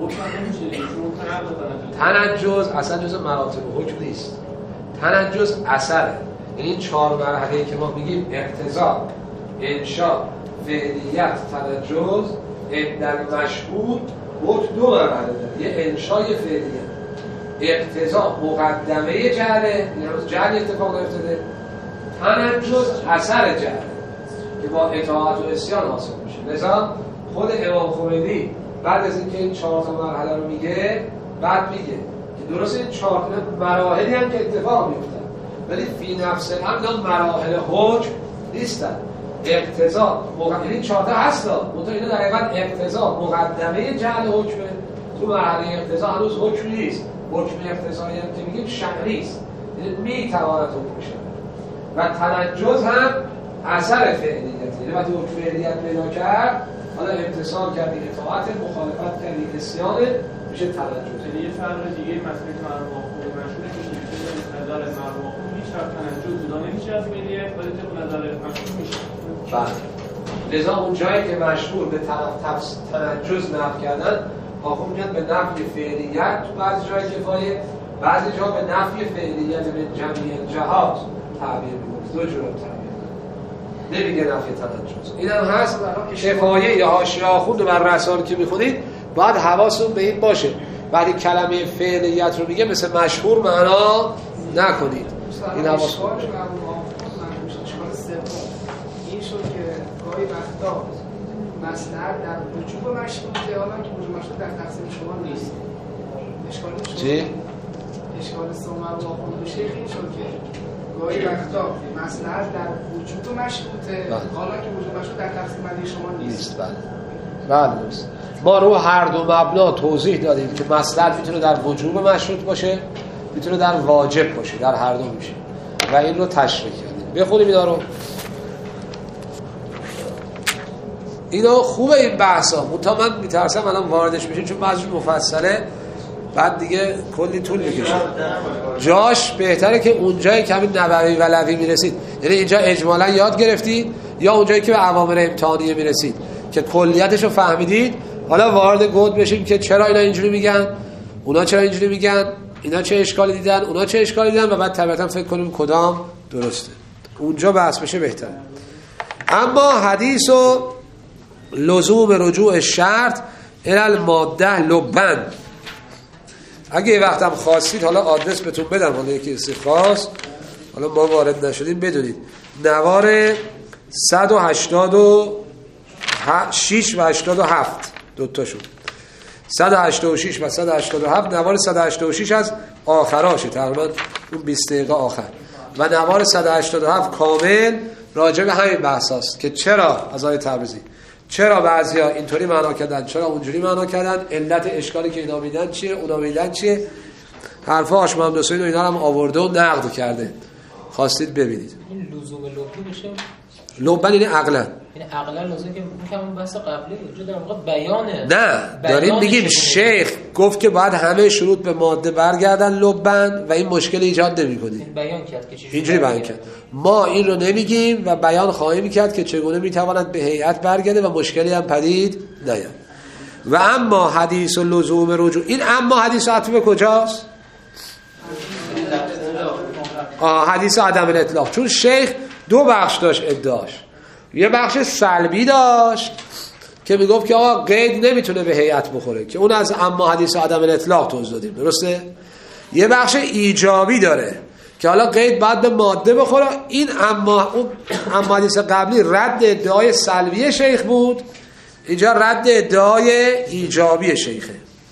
Speaker 3: تنجز اصلا جزء مراتب حکم نیست، تنجز اثره. یعنی این 4 مرحله که ما میگیم اقتضا، انشاء، فعلیت، تنجز، در مشهور حکم 2 مرحله داره. یه انشاء، یه فعلیت. اقتضا مقدمه جعله، یعنی جعل اتفاق افتاده، تنجز اثر جعله که با اطاعت و عصیان حاصل میشه. لذا خود امام خمینی بعد از اینکه این 4 تا مرحله رو میگه، بعد میگه که درست این 4 تا مراحلی هم که اتفاق میفتن ولی فی نفس الامر مراحل حکم نیستن. اقتضا یعنی 4 تا هستا، منتها اینا در حقیقت اقتضا مقدمه جعل حکمه. تو مرحله اقتضا هنوز حکم نیست. حکم اقتضایی هم که میگیم شرعی است، یعنی میتواند حکم شود. و تنجز هم اثر فعلیت، یعنی وقتی حکم فعلیت پیدا کرد، حالا امتثال کردی اطاعت، مخالفت کردی عصیان، میشه تنجز.
Speaker 5: یعنی یه فرق دیگه مسئله مرحوم خوب مشهوره که میشه نظر مرحوم خوب هیچ وقت تنجز جدا نمیشه از فعلیت، ولی تو نظر مشهور میشه.
Speaker 3: بله. لذا اون جایی که مشهور به تنجز نفی کردن، آخون میاد به نفی فعلیت تو بعضی جای کفایه، بعضی جا به نفی فعلیت به جمعی جهات تعبیر میکنه. 2 جور تعبیر نمیگه نفی تنجز. این هم هست کفایه یا حاشیه آخوند بر رسال که میخونید باید حواستون به این باشه وقتی کلمه فعلیت رو میگه مثل مشهور معنا نکنید. این حواستون باشه.
Speaker 6: این شد که گاهی وقتا مصدر در وجوب مشروطه، حالا که وجوب مشروط در تقسیم شما نیست. اشکال
Speaker 3: چی؟
Speaker 6: اشکال سومر و آخوند شیخ این شد که گاهی وقتا مصدر در وجوب مشروطه، حالا که وجوب مشروط در تقسیم بندی شما نیست.
Speaker 3: بله درست. ما رو هر دو مبنا توضیح دادیم که مصدر میتونه در وجوب مشروط باشه، میتونه در واجب باشه، در هر دو میشه و این رو تشریح کردیم. بخونیم اینا رو. اینا خوبه این بحثا، منتها من میترسم الان واردش بشیم چون بعضیش مفصله، بعد دیگه کلی طول میکشه. جاش بهتره که اونجایی که همین نووی و لوی میرسید، یعنی اینجا اجمالا یاد گرفتید یا اونجایی که به عوامل امتحانیه میرسید که کلیتش رو فهمیدید، حالا وارد گود بشیم که چرا اینا اینجوری میگن، اونا چرا اینجوری میگن، اینا چه اشکالی دیدن، اونا چه اشکالی دیدن و بعد طبیعتا فکر کنیم کدام درسته. اونجا بحث بشه بهتره. اما حدیث و لزوم رجوع شرط الى ماده لبن، اگه یه وقتم خواستید حالا آدرس بهتون بدم، حالا یکی استخواست حالا ما وارد نشدیم بدونید. نوار 186 و 87 دوتاشون 186 و 187. نوار 186 از آخراشه، تقریبا اون 20 دقیقه آخر، و نوار 187 کامل راجع به همین بحث هست که چرا از آیه تبریزی چرا بعضیا اینطوری معنا کردن، چرا اونجوری معنا کردن، علت اشکالی که اینا میدن چیه، اونا میدن چیه. حرفا هاشم هم دوستان اینا هم آورده و نقد کرده، خواستید ببینید.
Speaker 4: این لزوم لبی میشه
Speaker 3: لبن یعنی عقلا،
Speaker 4: یعنی عقلا لازم که میگم بحث قبلی وجود در واقع بیانه.
Speaker 3: نه داریم میگیم شیخ گفت که باید همه شروط به ماده برگردن لبن و این مشکل ایجاد نمی‌کنه.
Speaker 4: بیان کرد که
Speaker 3: اینجوری بیان کرد. ما این رو نمیگیم و بیان خواهیم کرد که چگونه میتواند به هیئت برگرده و مشکلی هم پدید نیاد. و اما حدیث لزوم رجوع، این اما حدیث عطف به کجاست؟ حدیث عدم الاطلاق. چون شیخ دو بخش داشت ادعاش، یه بخش سلبی داشت که میگفت که آقا قید نمیتونه به هیئت بخوره که اون از اما حدیث عدم الاطلاق توضیح دادیم، درسته؟ یه بخش ایجابی داره که حالا قید باید به ماده بخوره. این اما حدیث قبلی رد ادعای سلبی شیخ بود، اینجا رد ادعای ایجابی شیخه.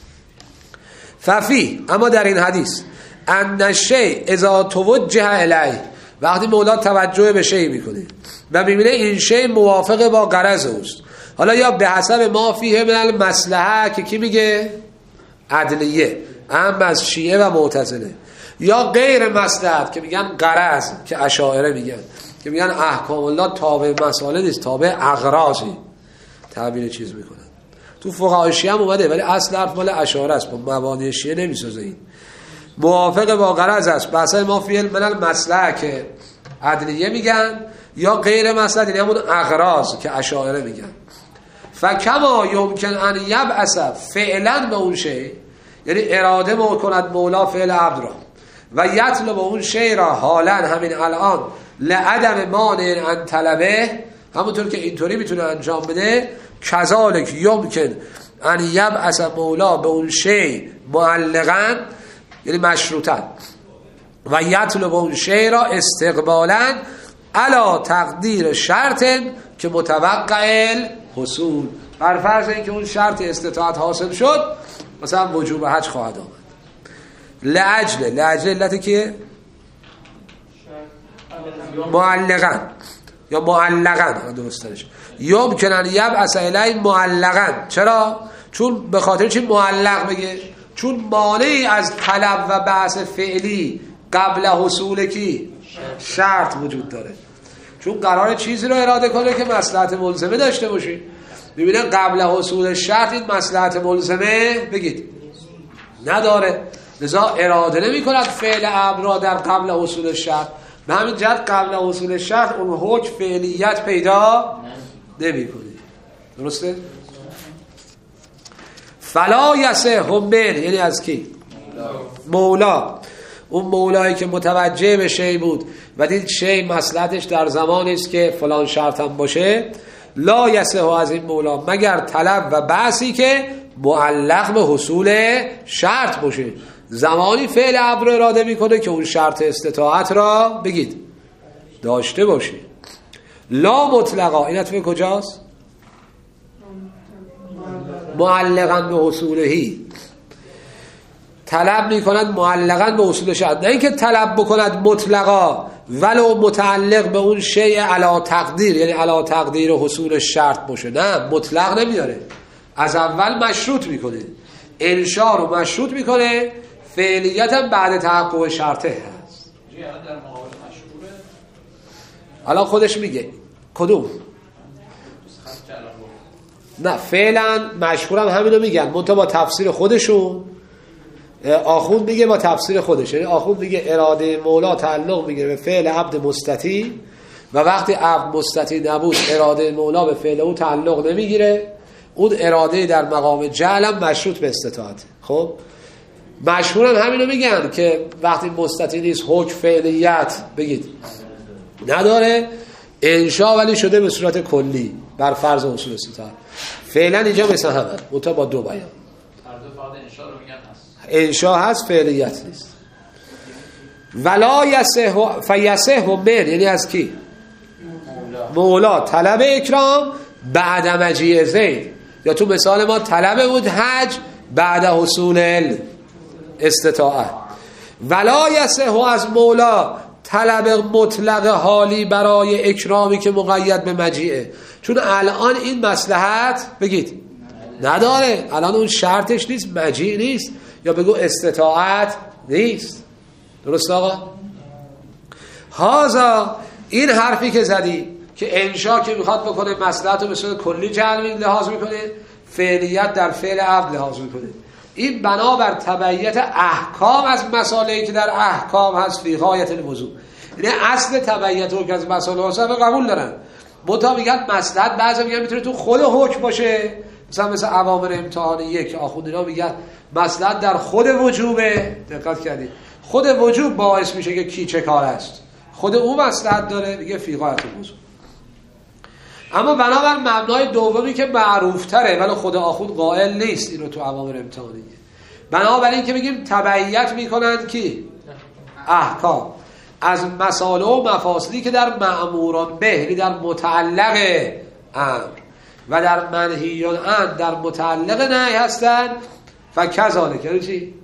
Speaker 3: ففی، اما در این حدیث ان الشیء اذا توجه الیه، وقتی مولا توجه به شیء میکنه و میبینه این شیء موافق با غرض اوست، حالا یا به حسب ما فیه من المصلحه که کی میگه؟ عدلیه، اما از شیعه و معتزله، یا غیر مصلحت که میگن غرض که اشاعره میگن، که میگن احکام الله تابع مسائل نیست، تابع اغراضی تعبیر چیز میکنن. تو فقهای شیعه هم اومده ولی اصل حرف مال اشاعره است، با مبانی شیعه نمیسازه. این موافق با غرض است، بحث ما فی من المصلحه که عدلیه میگن، یا غیر مصلحت یعنی همون اغراض که اشاعره میگن. فکما یمکن ان یبعث فعلا به اون شی، یعنی اراده کند مولا فعل عبد را و یطلب اون شی را حالا همین الان لعدم مانع ان طلبه، همونطور که اینطوری میتونه انجام بده، کذالک یمکن ان یبعث مولا به اون شی معلقا، یعنی مشروطا، و یطلب اون شی را استقبالا علا تقدیر شرط که متوقع حصول، بر فرض اینکه اون شرط استطاعت حاصل شد، مثلا وجوب حج خواهد آمد. لعجل علتی که معلقا یا معلقا درستش، یمکنن یبعث الی معلقا. چرا؟ چون به خاطر چی معلق بگه؟ چون مانعی از طلب و بعث فعلی قبل حصول کی؟ شرط وجود داره. چون قرار چیزی رو اراده کنه که مصلحت ملزمه داشته باشی، ببینه قبل حصول شرط این مصلحت ملزمه بگید نداره، لذا اراده نمی کند فعل امر را در قبل حصول شرط، به همین جهت قبل حصول شرط اون حکم فعلیت پیدا نمی کنه. درسته؟ فلا یسه همبر، یعنی از کی؟ مولا. اون مولایی که متوجه به شی بود و دید شی مصلحتش در زمانی است که فلان شرط هم باشه، لا یسه از این مولا مگر طلب و بحثی که معلق به حصول شرط باشه، زمانی فعل امر اراده میکنه که اون شرط استطاعت را بگید داشته باشه. لا مطلقا، این اطفه کجاست؟ معلقا به حصولهی، طلب میکند معلقا به حصول شرط، نه اینکه طلب بکند مطلقا ولو متعلق به اون شیء علا تقدیر، یعنی علا تقدیر حصول شرط باشه، نه مطلق نمیاره، از اول مشروط میکنه، انشاء رو مشروط میکنه، فعلیت هم بعد تحقق شرطه هست. الان خودش میگه کدوم؟ نه فعلا مشهورم همینو میگن، منتها با تفسیر خودشون. آخوند میگه با تفسیر خودش، یعنی آخوند میگه اراده مولا تعلق میگیره به فعل عبد مستطیع و وقتی عبد مستطیع نبود اراده مولا به فعل او تعلق نمیگیره، اون اراده در مقام جعل هم مشروط به استطاعت. خب مشهورن همینو میگن که وقتی مستطیع نیست حکم فعلیت بگید نداره، انشاء ولی شده به صورت کلی بر فرض اصول استطاعت. فعلا اینجا مثل همه منتها با دو بیان، انشاء هست فعلیت نیست. ولا یسه فیسه من، یعنی از کی؟ مولا طلب اکرام بعد مجیء زید، یا تو مثال ما طلب بود حج بعد حصول استطاعت. ولا یسه از مولا طلب مطلق حالی برای اکرامی که مقید به مجیعه، چون الان این مصلحت بگید نداره، الان اون شرطش نیست، مجیع نیست، یا بگو استطاعت نیست. درست آقا؟ هازا، این حرفی که زدی که انشا که میخواد بکنه مصلحت رو به صورت کلی جعل لحاظ میکنه، فعلیت در فعل عبد لحاظ میکنه، این بنابر تبعیت احکام از مسائلی که در احکام هست فی غایت الوضوح، یعنی اصل تبعیت رو که از مسائل هست قبول دارن، منتها میگن مصلحت بعضی میگن میتونه تو خود حکم باشه، مثل اوامر امتحان 1 آخوندینا میگن مصلحت در خود وجوبه. دقت کردید خود وجوب باعث میشه که کی چه کار است، خود اون مصلحت داره، میگه فی غایت الوضوح. اما بنابر مبنای دومی که معروف تره ولی خود آخوند قائل نیست اینو تو اوامر امتحانیه، بنابراین که بگیم تبعیت میکنند کی احکام از مسائل و مفاسدی که در مأموران به، یعنی در متعلق امر، و در منهیان عن در متعلق نهی هستند. فکذالک یعنی چی؟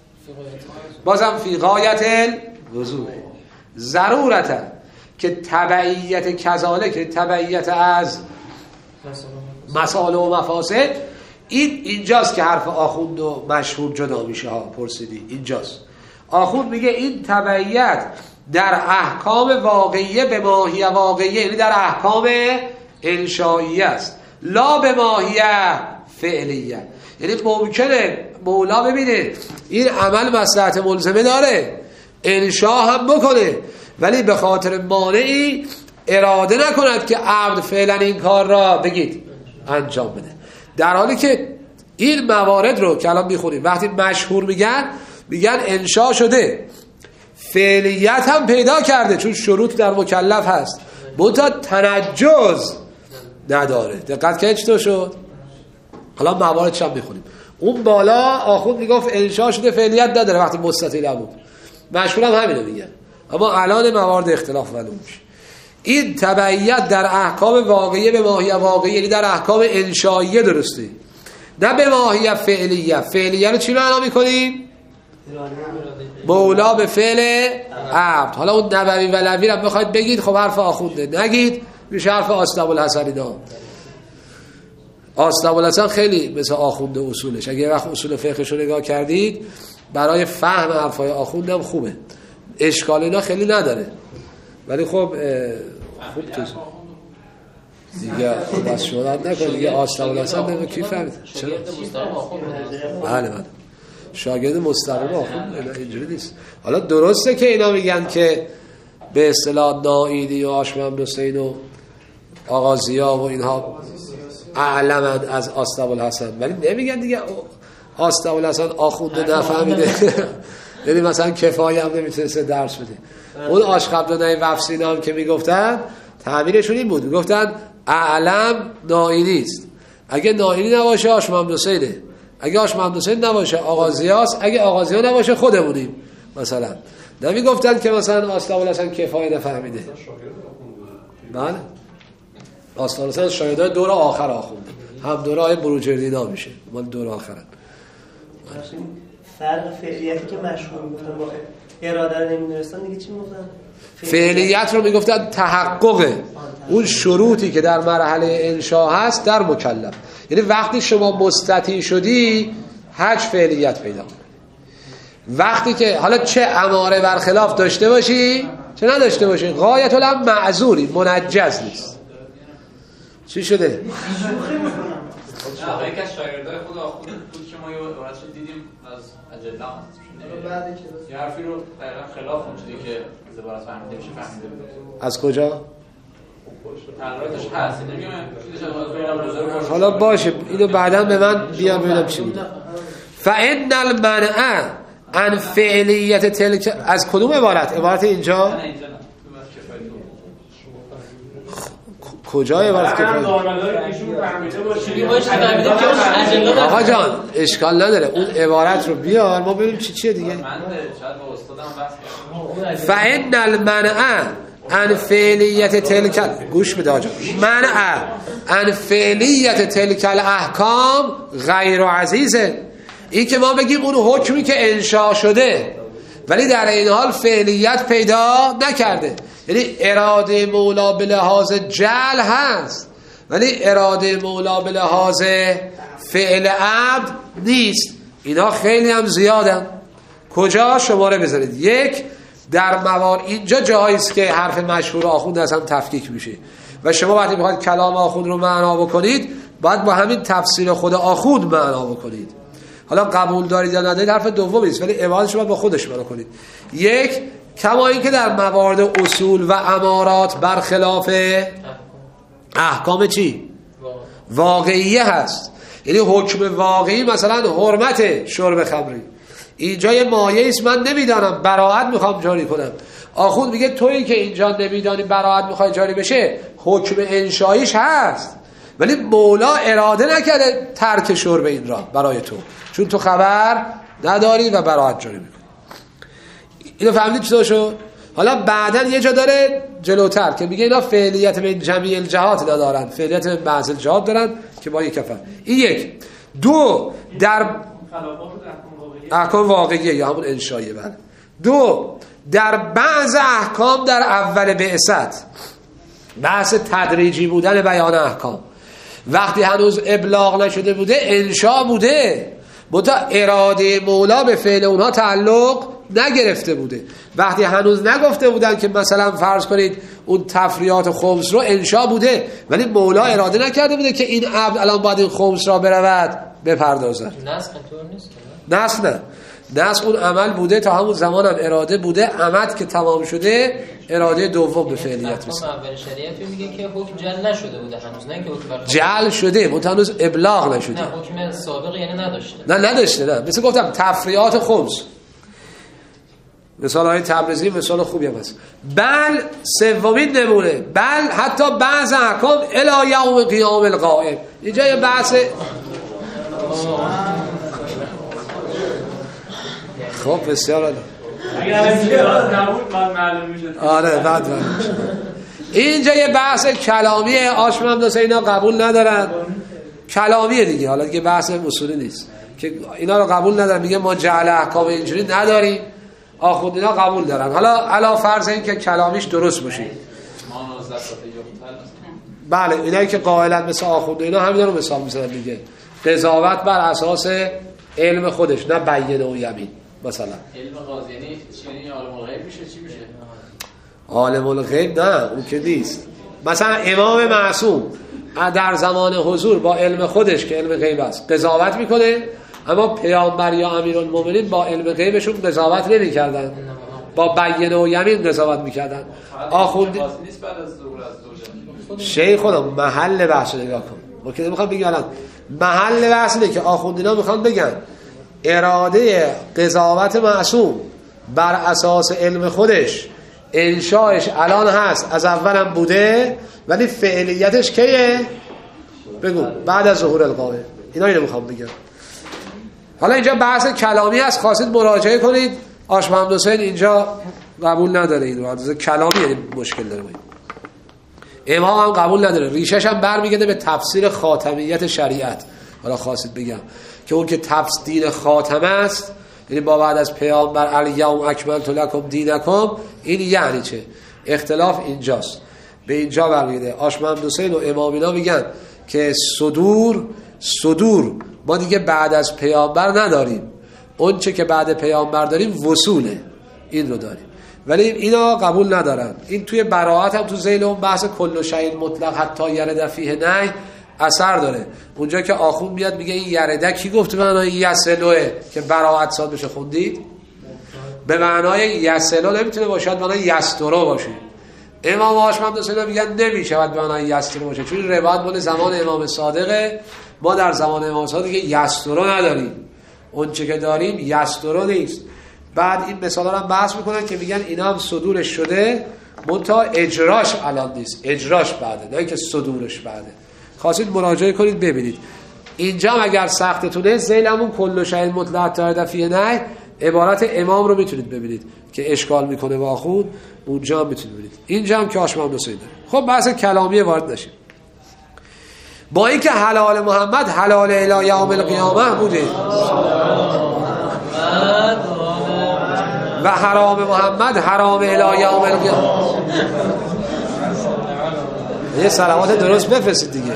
Speaker 3: بازم فی غایت الوضوح ضرورتا که تبعیت کذالک، تبعیت از مسائل و مفاسد، اینجاست که حرف آخوند و مشهور جدا میشه ها. پرسیدی اینجاست آخوند میگه این تبعیت در احکام واقعیه به ماهیه واقعیه، یعنی در احکام انشائیه است، لا به ماهیه فعلیه. یعنی ممکنه مولا ببینه این عمل مصلحت ملزمه داره انشا هم بکنه، ولی به خاطر مانعی اراده نکند که عبد فعلا این کار را بگید انجام بده، در حالی که این موارد رو که الان میخونیم وقتی مشهور میگن انشا شده، فعلیت هم پیدا کرده چون شروط در مکلف هست، منتها تنجز نداره. دقت که چطور شد؟ حالا موارد چند میخونیم. اون بالا آخوند میگفت انشا شده فعلیت نداره وقتی مستطیل نبود، مشهور هم همینو میگن، اما الان موارد اختلاف معلوم میشه. این تبعیت در احکام واقعیه به ماهیه واقعیه، یعنی در احکام انشائیه درسته، نه به ماهیه فعلیه. فعلیه رو چی معنا میکنیم؟ مولا به فعل عبد. حالا اون نبوی و لوی رو بخواید بگید خب حرف آخونده، نگید میشه حرف آسلم الحسن. اینا آسلم الحسن خیلی مثل آخونده اصولش، اگه وقت اصول فقهش رو نگاه کردید برای فهم حرفای آخونده هم خوبه، اشکال اینا خیلی نداره، ولی خب خوب تو دیگه بس شدن نکن دیگه. آسلم الحسن نگاه کی فهمید؟ چرا؟ بله شاگرد مستقیم آخوند اینجوری نیست. حالا درسته که اینا میگن که به اصطلاح نائینی و آشمم حسین و آغازیا و اینها اعلمند از آسلم الحسن، ولی نمیگن دیگه آسلم الحسن آخونده نفهمیده یعنی مثلا کفایه هم نمیتونسته درس بده. اون آشخبدانه وفسینا هم که میگفتن تعبیرشون این بود، میگفتن اعلم نائینی است، اگه نائینی نباشه آشمم حسینه، اگه آشمم حسین نباشه آغازیاست، اگه آغازیا نباشه خودمونیم مثلا. نمیگفتن که مثلا آسلم الحسن کفایه نفهمیده. بله آسلم الحسن شاهدای دور آخر آخونده، هم دورای بروجردینا میشه مال دور آخرن.
Speaker 7: فرق فعلیتی که مشهور میگفتن با اراده رو نمیدونستن دیگه چی میگفتن؟
Speaker 3: فعلیت رو میگفتن تحقق اون شروطی که در مرحله انشا هست در مکلف، یعنی وقتی شما مستطیع شدی حج فعلیت پیدا کنی. وقتی که حالا چه اماره برخلاف داشته باشی چه نداشته باشی غایت الامر معذوری، منجز نیست. چی شده؟
Speaker 5: یکی از شاگردای خود آخوند بود که ما یه عبارتش دیدیم از اجلا یه حرفی رو دقیقا خلاف اون چیزی که از عبارت فهمیده میشه فهمیده بود.
Speaker 3: از کجا؟
Speaker 5: تقریباتش هست نمیگم.
Speaker 3: حالا باشه اینو بعداً به من بیان ببینم چی بود. فإن المنع عن فعلیت تلک، از کدوم عبارت اینجا؟ کجا عبارت که آقا جان اشکال نداره اون عبارت رو بیار ما ببینیم چیه دیگه. فإن المنع عن فعلیت تلک، گوش بده آجا، منع عن فعلیت تلک الاحکام غیر عزیزه. این که ما بگیم اون حکمی که انشا شده ولی در این حال فعلیت پیدا نکرده، یعنی اراده مولا به لحاظ جعل هست ولی اراده مولا به لحاظ فعل عبد نیست، اینا خیلی هم زیادن. کجا؟ شماره بذارید. یک، در موارد اینجا جایی است که حرف مشهور آخوند اصلا تفکیک میشه و شما وقتی میخواید کلام آخوند رو معنا بکنید باید با همین تفسیر خود آخوند معنا بکنید. حالا قبول دارید یا ندارید حرف دومی است، ولی عبارتش رو با خودش معنا کنید. یک، کما این که در موارد اصول و امارات برخلاف احکام چی؟ واقعیه هست. یعنی حکم واقعی مثلا حرمت شرب خمری، اینجا یه مایه است من نمیدانم، براءت میخوام جاری کنم. آخوند میگه تویی که اینجا نمیدانی براءت میخوای جاری بشه، حکم انشاییش هست، ولی مولا اراده نکرده ترک شرب این را برای تو، چون تو خبر نداری و براءت جاری میکنی. اینو فهمیدید چطور شد؟ حالا بعدن یه جا داره جلوتر که میگه اینا فعلیت من جمیع الجهات دارن، فعلیت من بعض الجهات دارن که با یک کفر. این یک. دو، در احکام واقعیه یا همون انشاییه. بله. دو، در بعض احکام در اول بعثت، بحث تدریجی بودن بیان احکام، وقتی هنوز ابلاغ نشده بوده انشا بوده، منتها اراده مولا به فعل اونها تعلق نگرفته بوده. وقتی هنوز نگفته بودن که مثلا فرض کنید اون تفریات خمس رو، انشا بوده، ولی مولا اراده نکرده بوده که این عبد الان باید این خمس را برود بپردازد.
Speaker 4: نسخ طور نیست
Speaker 3: که نه، نسخ اون عمل بوده، تا همون زمان هم اراده بوده، عمد که تمام شده اراده دوم به فعلیت میشه.
Speaker 4: اول شریعت میگه که حکم جل نشده بوده هنوز، نه که حکم
Speaker 3: جل شده منتها هنوز ابلاغ نشده.
Speaker 4: نه حکم سابق یعنی نداشته.
Speaker 3: نه مثل گفتم تفریات خمس، مثال های تبریزی مثال خوبی هم هست. بل سومین نمونه، بل حتی بعض احکام الی یوم قیام القائم. اینجا یه بحث خب بسیار عالی.
Speaker 5: اگر نبود بعد معلوم میشه.
Speaker 3: آره بعد معلوم میشه. اینجا یه بحث کلامی آشمم دو اینا قبول ندارن، کلامیه دیگه، حالا دیگه بحث اصولی نیست که اینا رو قبول ندارن، میگه ما جعل احکام اینجوری نداریم، آخوند اینا قبول دارن. حالا علا فرض این که کلامیش درست باشه، بله اینایی که قائلن مثل آخوند اینا همینا رو مثال میزنن دیگه، قضاوت بر اساس علم خودش نه بینه و یمین. مثلا
Speaker 5: علم قاضی یعنی چی؟ یعنی عالم الغیب میشه؟ چی میشه؟
Speaker 3: عالم الغیب نه، اون که نیست. مثلا امام معصوم در زمان حضور با علم خودش که علم غیب است قضاوت میکنه، اما پیامبر یا امیرالمومنین با علم غیبشون قضاوت نمی‌کردن، با بینه و یمین قضاوت می‌کردن. آخوند
Speaker 5: نیست بعد از ظهور از
Speaker 3: شیخ خودم محل بحث نگاه کن. ما که نمی‌خوام بگم الان محل بحث اینه که آخوندینا می‌خوان بگن اراده قضاوت معصوم بر اساس علم خودش انشاش الان هست، از اولم بوده، ولی فعلیتش کیه؟ بگو بعد از ظهور القائم. اینا اینو می‌خوام بگم. حالا اینجا بحث کلامی هست، خواستید مراجعه کنید. آش محمد حسین اینجا قبول نداره این رو، کلامی یعنی مشکل داره. امام هم قبول نداره، ریشش هم برمیگرده به تفسیر خاتمیت شریعت. حالا خواستید بگم که اون که تفسیر خاتمه است، یعنی با بعد از پیامبر الیوم اکملت لکم دینکم، این یعنی چه؟ اختلاف اینجاست، به اینجا برمیگرده. آش محمد حسین و امامینا میگن که صدور ما دیگه بعد از پیامبر نداریم، اون چه که بعد پیامبر داریم وصوله، این رو داریم، ولی اینا قبول ندارن. این توی براءت هم تو ذیل اون بحث کل شیء مطلق حتی یرد فیه نهی اثر داره. اونجا که آخوند میاد میگه این یرده کی گفت به معنای یسلوه که براءت صاد بشه، خوندید؟ به معنای یسلو نمیتونه باشد، معنای یسترو باشه. امام آشمم دوستان میگن نمیشه به معنای یسترو باشه، چون روایت مال زمان امام صادقه، ما در زمان امام صادق دیگه یسترو نداریم، اون چه که داریم یسترو نیست. بعد این مثالا رو هم بحث میکنن که میگن اینا هم صدورش شده منتها اجراش الان نیست، اجراش بعده، نه که صدورش بعده. خواستید مراجعه کنید ببینید. اینجا اگر سختتونه ذیل همون کل شیء مطلق تا فیه نهی عبارت امام رو میتونید ببینید که اشکال میکنه با خود، اونجا هم میتونید ببینید. اینجا هم که آشمام دوستان داره. خب بحث کلامی وارد نشیم. با اینکه حلال محمد حلال الی یوم القیامه بوده و حرام محمد حرام الی یوم القیامه. یه صلوات درست بفرستید دیگه.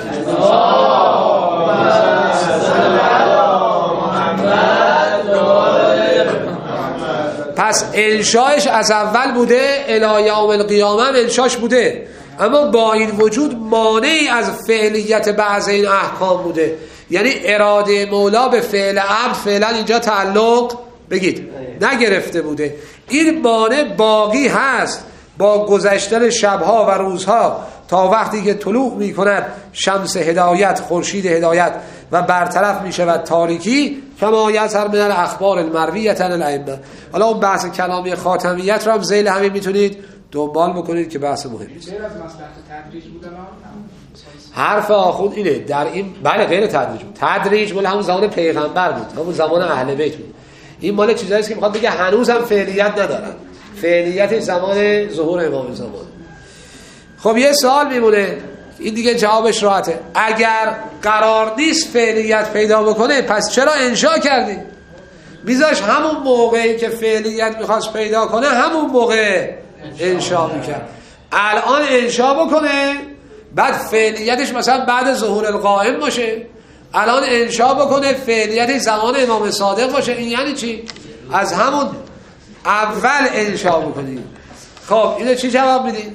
Speaker 3: پس انشاش از اول بوده، الی یوم القیامه انشاش بوده، اما با این وجود مانعی از فعلیت بعض این احکام بوده. یعنی اراده مولا به فعل عبد فعلا اینجا تعلق بگید نگرفته بوده. این مانع باقی هست با گذشتن شبها و روزها، تا وقتی که طلوع میکند شمس هدایت، خورشید هدایت و برطرف میشود تاریکی، کما یظهر من الاخبار المرویه عن الائمه. حالا اون بحث کلامی خاتمیت رو هم ذیل همین میتونید دنبال بکنید که بحث مهمی است.
Speaker 6: غیر از مصلحت تدریج بودن
Speaker 3: حرف آخوند اینه در این، بله غیر تدریج بود. تدریج مال همون زمان پیغمبر بود، همون زمان اهل بیت بود. این مال چیزایی است که میخواد بگه هنوز هم فعلیت ندارن، فعلیت زمان ظهور امام زمان. خب یه سوال میمونه، این دیگه جوابش راحته. اگر قرار نیست فعلیت پیدا بکنه پس چرا انشا کردی؟ بیزاش همون موقعی که فعلیت میخواست پیدا کنه همون موقع انشا میکرد. الان انشا بکنه بعد فعلیتش مثلا بعد ظهور القائم باشه، الان انشا بکنه فعلیتش زمان امام صادق باشه. این یعنی چی؟ از همون اول انشا بکنید. خب اینو چی جواب میدین؟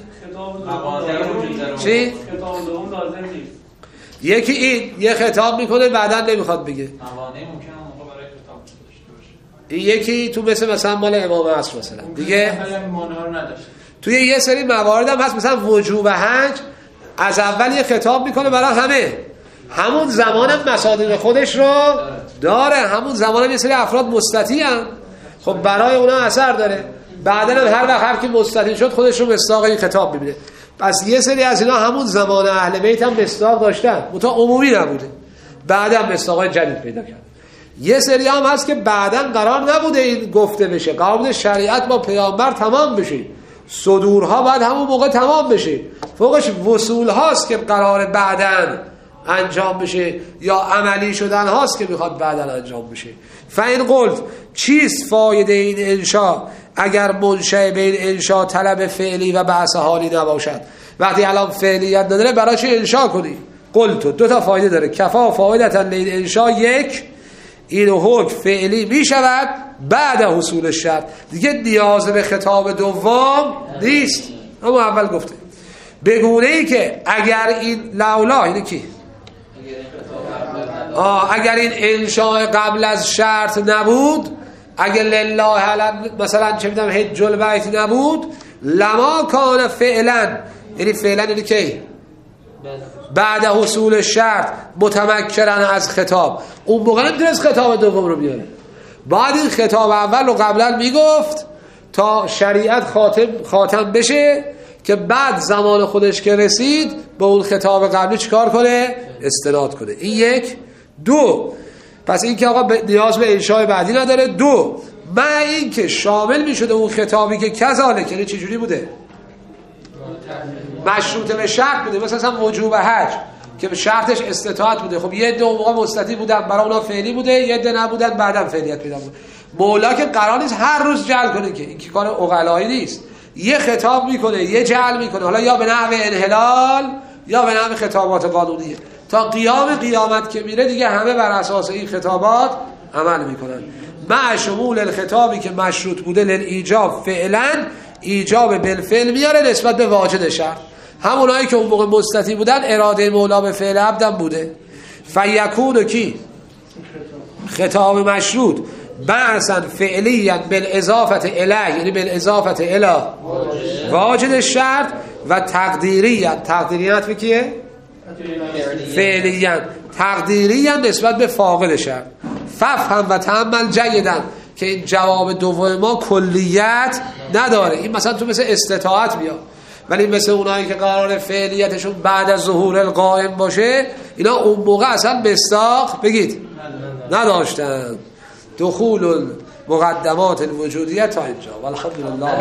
Speaker 3: چی؟
Speaker 5: خطاب دوم لازم نیست.
Speaker 3: یکی این یه خطاب میکنه بعدا نمیخواد بگه.
Speaker 5: موانع ممکنه موقع برای خطاب داشته باشه.
Speaker 3: این یکی تو مثلا مال امام عصر مثلا دیگه
Speaker 5: مانع رو نداشته.
Speaker 3: توی یه سری موارد هم هست مثلا وجوب حج از اول یه خطاب میکنه برای همه، همون زمانم مصادیق خودش رو داره، همون زمانم یه سری افراد مستطیع هم خب برای اونا اثر داره، بعدا هم هر وقت هر کی مستطیع شد خودش رو مصداق این خطاب میبینه. پس یه سری از اینا همون زمان اهل بیت هم مصداق داشتن، متا عمومی نبوده، بعدا مصداق جدید پیدا کرد. یه سری هم هست که بعدا قرار نبوده این گفته بشه، قرار بوده شریعت با پیامبر تمام بشه، صدورها بعد همون موقع تمام بشه، فوقش وصول هاست که قرار بعداً انجام بشه یا عملی شدن هاست که میخواد بعداً انجام بشه. فاین قلت چیست فایده این انشاء اگر منشأ بین انشاء طلب فعلی و بحث حالی نباشد؟ وقتی الان فعلیت نداره برای چه انشاء کنی؟ قلت دو تا فایده داره. کفا فایدتا لین انشاء، یک این حکم فعلی می شود بعد حصول شرط، دیگه نیاز به خطاب دوم نیست. اما اول گفته بگونه ای که اگر این لولا اینه کی؟ اگر این انشاء قبل از شرط نبود، اگر لله مثلا چه میدونم حج البیت نبود، لما کان فعلا، یعنی فعلا یعنی کی؟ بعد حصول شرط متمکرن از خطاب، اون موقع نمیتونست خطاب دوم رو بیاره، بعد این خطاب اول رو قبلا میگفت تا شریعت خاتم بشه که بعد زمان خودش که رسید با اون خطاب قبلی چیکار کنه؟ استناد کنه. این یک. دو، پس این که آقا نیاز به انشاء بعدی نداره. دو، من این که شامل میشده اون خطابی که کذالک، یعنی چه جوری بوده؟ مشروط به شرط بوده، مثلا وجوب حج که به شرطش استطاعت بوده. خب یه دو موقع مستطیع بودن برای اونا فعلی بوده، یه ده نبودن بعدم فعلیت پیدا بود. مولا که قرار نیست هر روز جعل کنه که این که کار عقلایی نیست، یه خطاب میکنه یه جعل میکنه، حالا یا به نحو انحلال یا به نحو خطابات قانونیه، تا قیامت که میره دیگه همه بر اساس این خطابات عمل میکنن. مع شمول الخطابی که مشروط بوده للایجاب فعلا، ایجاب بالفعل میاره نسبت به واجد شرط. همونایی که اون موقع مستطیع بودن اراده مولا به فعل عبدم بوده. فیکون کی؟ خطاب مشروط بعثا فعلیا بالاضافه الیه، یعنی بالاضافه الی واجد شرط، و تقدیریا، تقدیریات به کیه؟ فعلیا، تقدیریا نسبت به فاقد شرط. ففهم و تأمل جیدا که این جواب دوم ما کلیت نداره. این مثلا تو مثل استطاعت بیا، ولی مثل اونایی که قرار فعلیتشون بعد از ظهور القائم باشه، اینا اون موقع اصلا مصداق بگید نداشتن. دخول مقدمات الوجودیه تا اینجا. والحمدلله.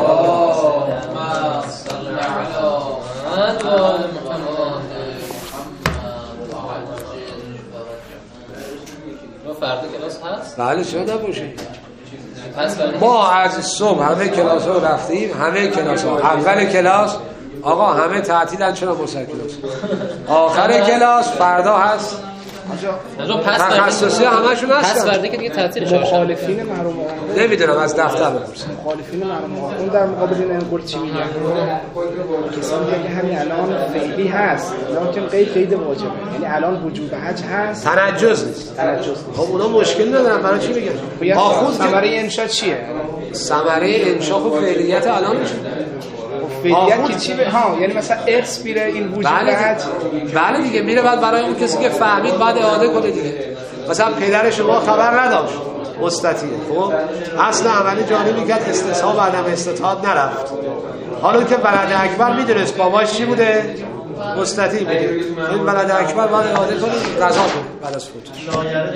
Speaker 4: فردا کلاس هست؟
Speaker 3: بله چرا نباشه. ما از صبح همه کلاس ها رفتیم، همه کلاس ها، اول کلاس آقا همه تعطیلن، چرا ما سر کلاس؟ آخر کلاس فردا هست، تخصصی همشون هستن.
Speaker 4: پس فردا که دیگه تعطیل شده.
Speaker 6: مخالفین محروم
Speaker 3: نمیدونم از دفتر بپرسم.
Speaker 6: مخالفین محروم اون در مقابل این قول چی میگن؟ کسانی که همین الان فعلی هست لکن قید واجبه، یعنی الان وجوب حج هست،
Speaker 3: تنجز نیست. خب اونا مشکل ندارن، برای چی میگن؟
Speaker 6: آخوند ثمره انشاء چیه؟
Speaker 3: ثمره انشاء و فعلیت الان میشه.
Speaker 6: فعلیت که چی یعنی مثلا ارث میره این وجود
Speaker 3: بله دیگه میره، بعد برای اون کسی که فهمید بعد اعاده کنه دیگه. مثلا پدر شما خبر نداشت مستطیعه، خب اصل عملی جانبی کرد استصحاب عدم استطاعت نرفت. حالا که ولد اکبر میدونست باباش چی بوده؟ مستطیع بوده، این ولد اکبر باید اعاده کنه قضا کنه بعد از فوتش.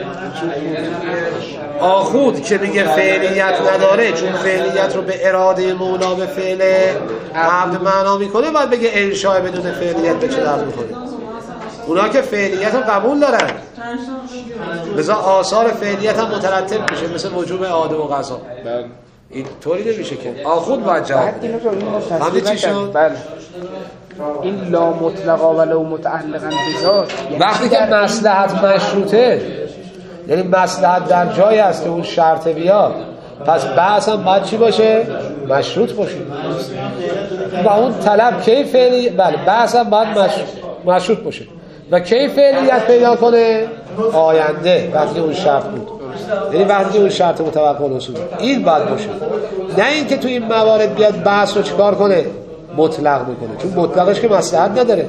Speaker 3: آخود که میگه فعلیت نداره چون فعلیت رو به اراده مولا به فعل عبد معنا میکنه، باید بگه انشاء بدون فعلیت به چه در میکنه. اونا که فعلیت رو قبول دارن لذا آثار فعلیت هم مترتب میشه، مثل وجوب اعاده و قضا. این طوری نمیشه که آخود باید جواب همه چی شد.
Speaker 6: بله این لا مطلقا ولو متعلقا بذات،
Speaker 3: وقتی که مصلحت مشروطه یعنی مصلحت در جایی هست که اون شرط بیاد، پس بحث هم باید چی باشه؟ مشروط باشه. و اون طلب کی فعلی، بله بحث هم باید مشروط باشه و کی فعلیت پیدا کنه؟ آینده وقتی اون شرط بود، یعنی وقتی اون شرط متوقع الحصول این باید باشه، نه اینکه تو این موارد بیاد بحث رو چیکار کنه؟ مطلق میکنه، چون مطلقش که مصلحت نداره،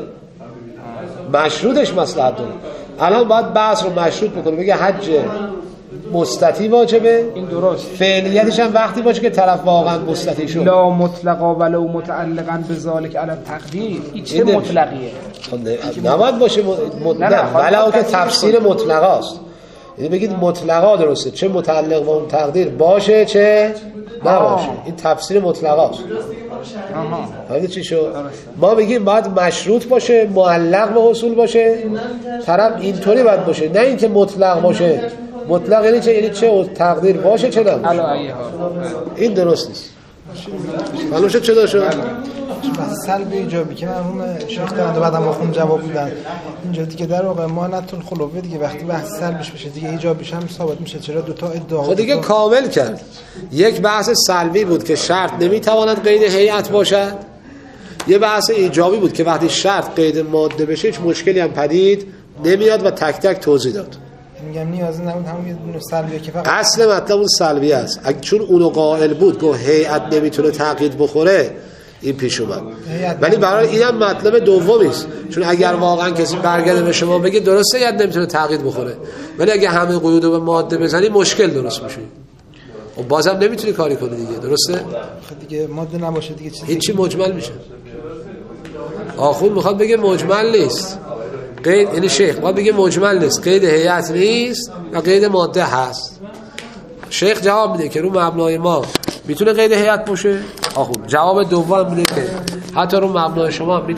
Speaker 3: مشروطش مصلحت داره. الان باید بحث رو مشروط بکنه، بگه حج مستطیع واجبه،
Speaker 6: این درست،
Speaker 3: فعلیتش هم وقتی باشه که طرف واقعا مستطیع شد.
Speaker 6: لا مطلقا ولو متعلقا بذالک علی التقدیر، این چه مطلقیه؟
Speaker 3: نباید باشه مطلق، ولو که تفسیر مطلقاست، یعنی بگید مطلقا درسته، چه متعلق با اون تقدیر باشه چه نباشه، این تفسیر مطلقاست. حالا چی شد؟ ما بگیم باید مشروط باشه، معلق به حصول باشه، طرف اینطوری باید باشه، نه اینکه مطلق باشه. مطلق یعنی چه؟ یعنی چه تقدیر باشه چه نباشه. این درست نیست. حالا چه داشت؟
Speaker 8: سلب ایجابی که مرحوم شیخ دارند و بعدم با خون جواب میدن اینجا دیگه در واقع مانعتون خلوه دیگه، وقتی بحث سلبش بشه دیگه ایجابیش هم ثابت میشه. چرا دو تا ادعا
Speaker 3: خود دیگه کامل کرد. یک بحث سلبی بود که شرط نمیتواند قید هیئت باشد، یه بحث ایجابی بود که وقتی شرط قید ماده بشه هیچ مشکلی هم پدید نمیاد و تک تک توضیح داد.
Speaker 8: میگم نیاز نبود همون یه دونه سلبیه که فقط
Speaker 3: اصل مطلب اون سلبیه است. چون اونو قائل بود که هیئت نمیتونه تقیید بخوره این پیش اومد، ولی برای اینم مطلب دومی است، چون اگر واقعا کسی برگرده به شما بگه درسته هیئت نمیتونه تقیید بخوره، ولی اگه همه قیود رو به ماده بزنی مشکل درست میشه و بازم نمیتونی کاری کنی دیگه. درسته؟
Speaker 8: دیگه ماده نباشه دیگه
Speaker 3: هیچی مجمل میشه. آخون میخواد بگه مجمل نیست قید، یعنی شیخ باید بگه مجمل نیست، قید هیئت نیست و قید ماده هست. شیخ جواب میده که رو مبنای ما میتونه قید هیئت باشه. آخون جواب دوم میده که حتی رو مبنای شما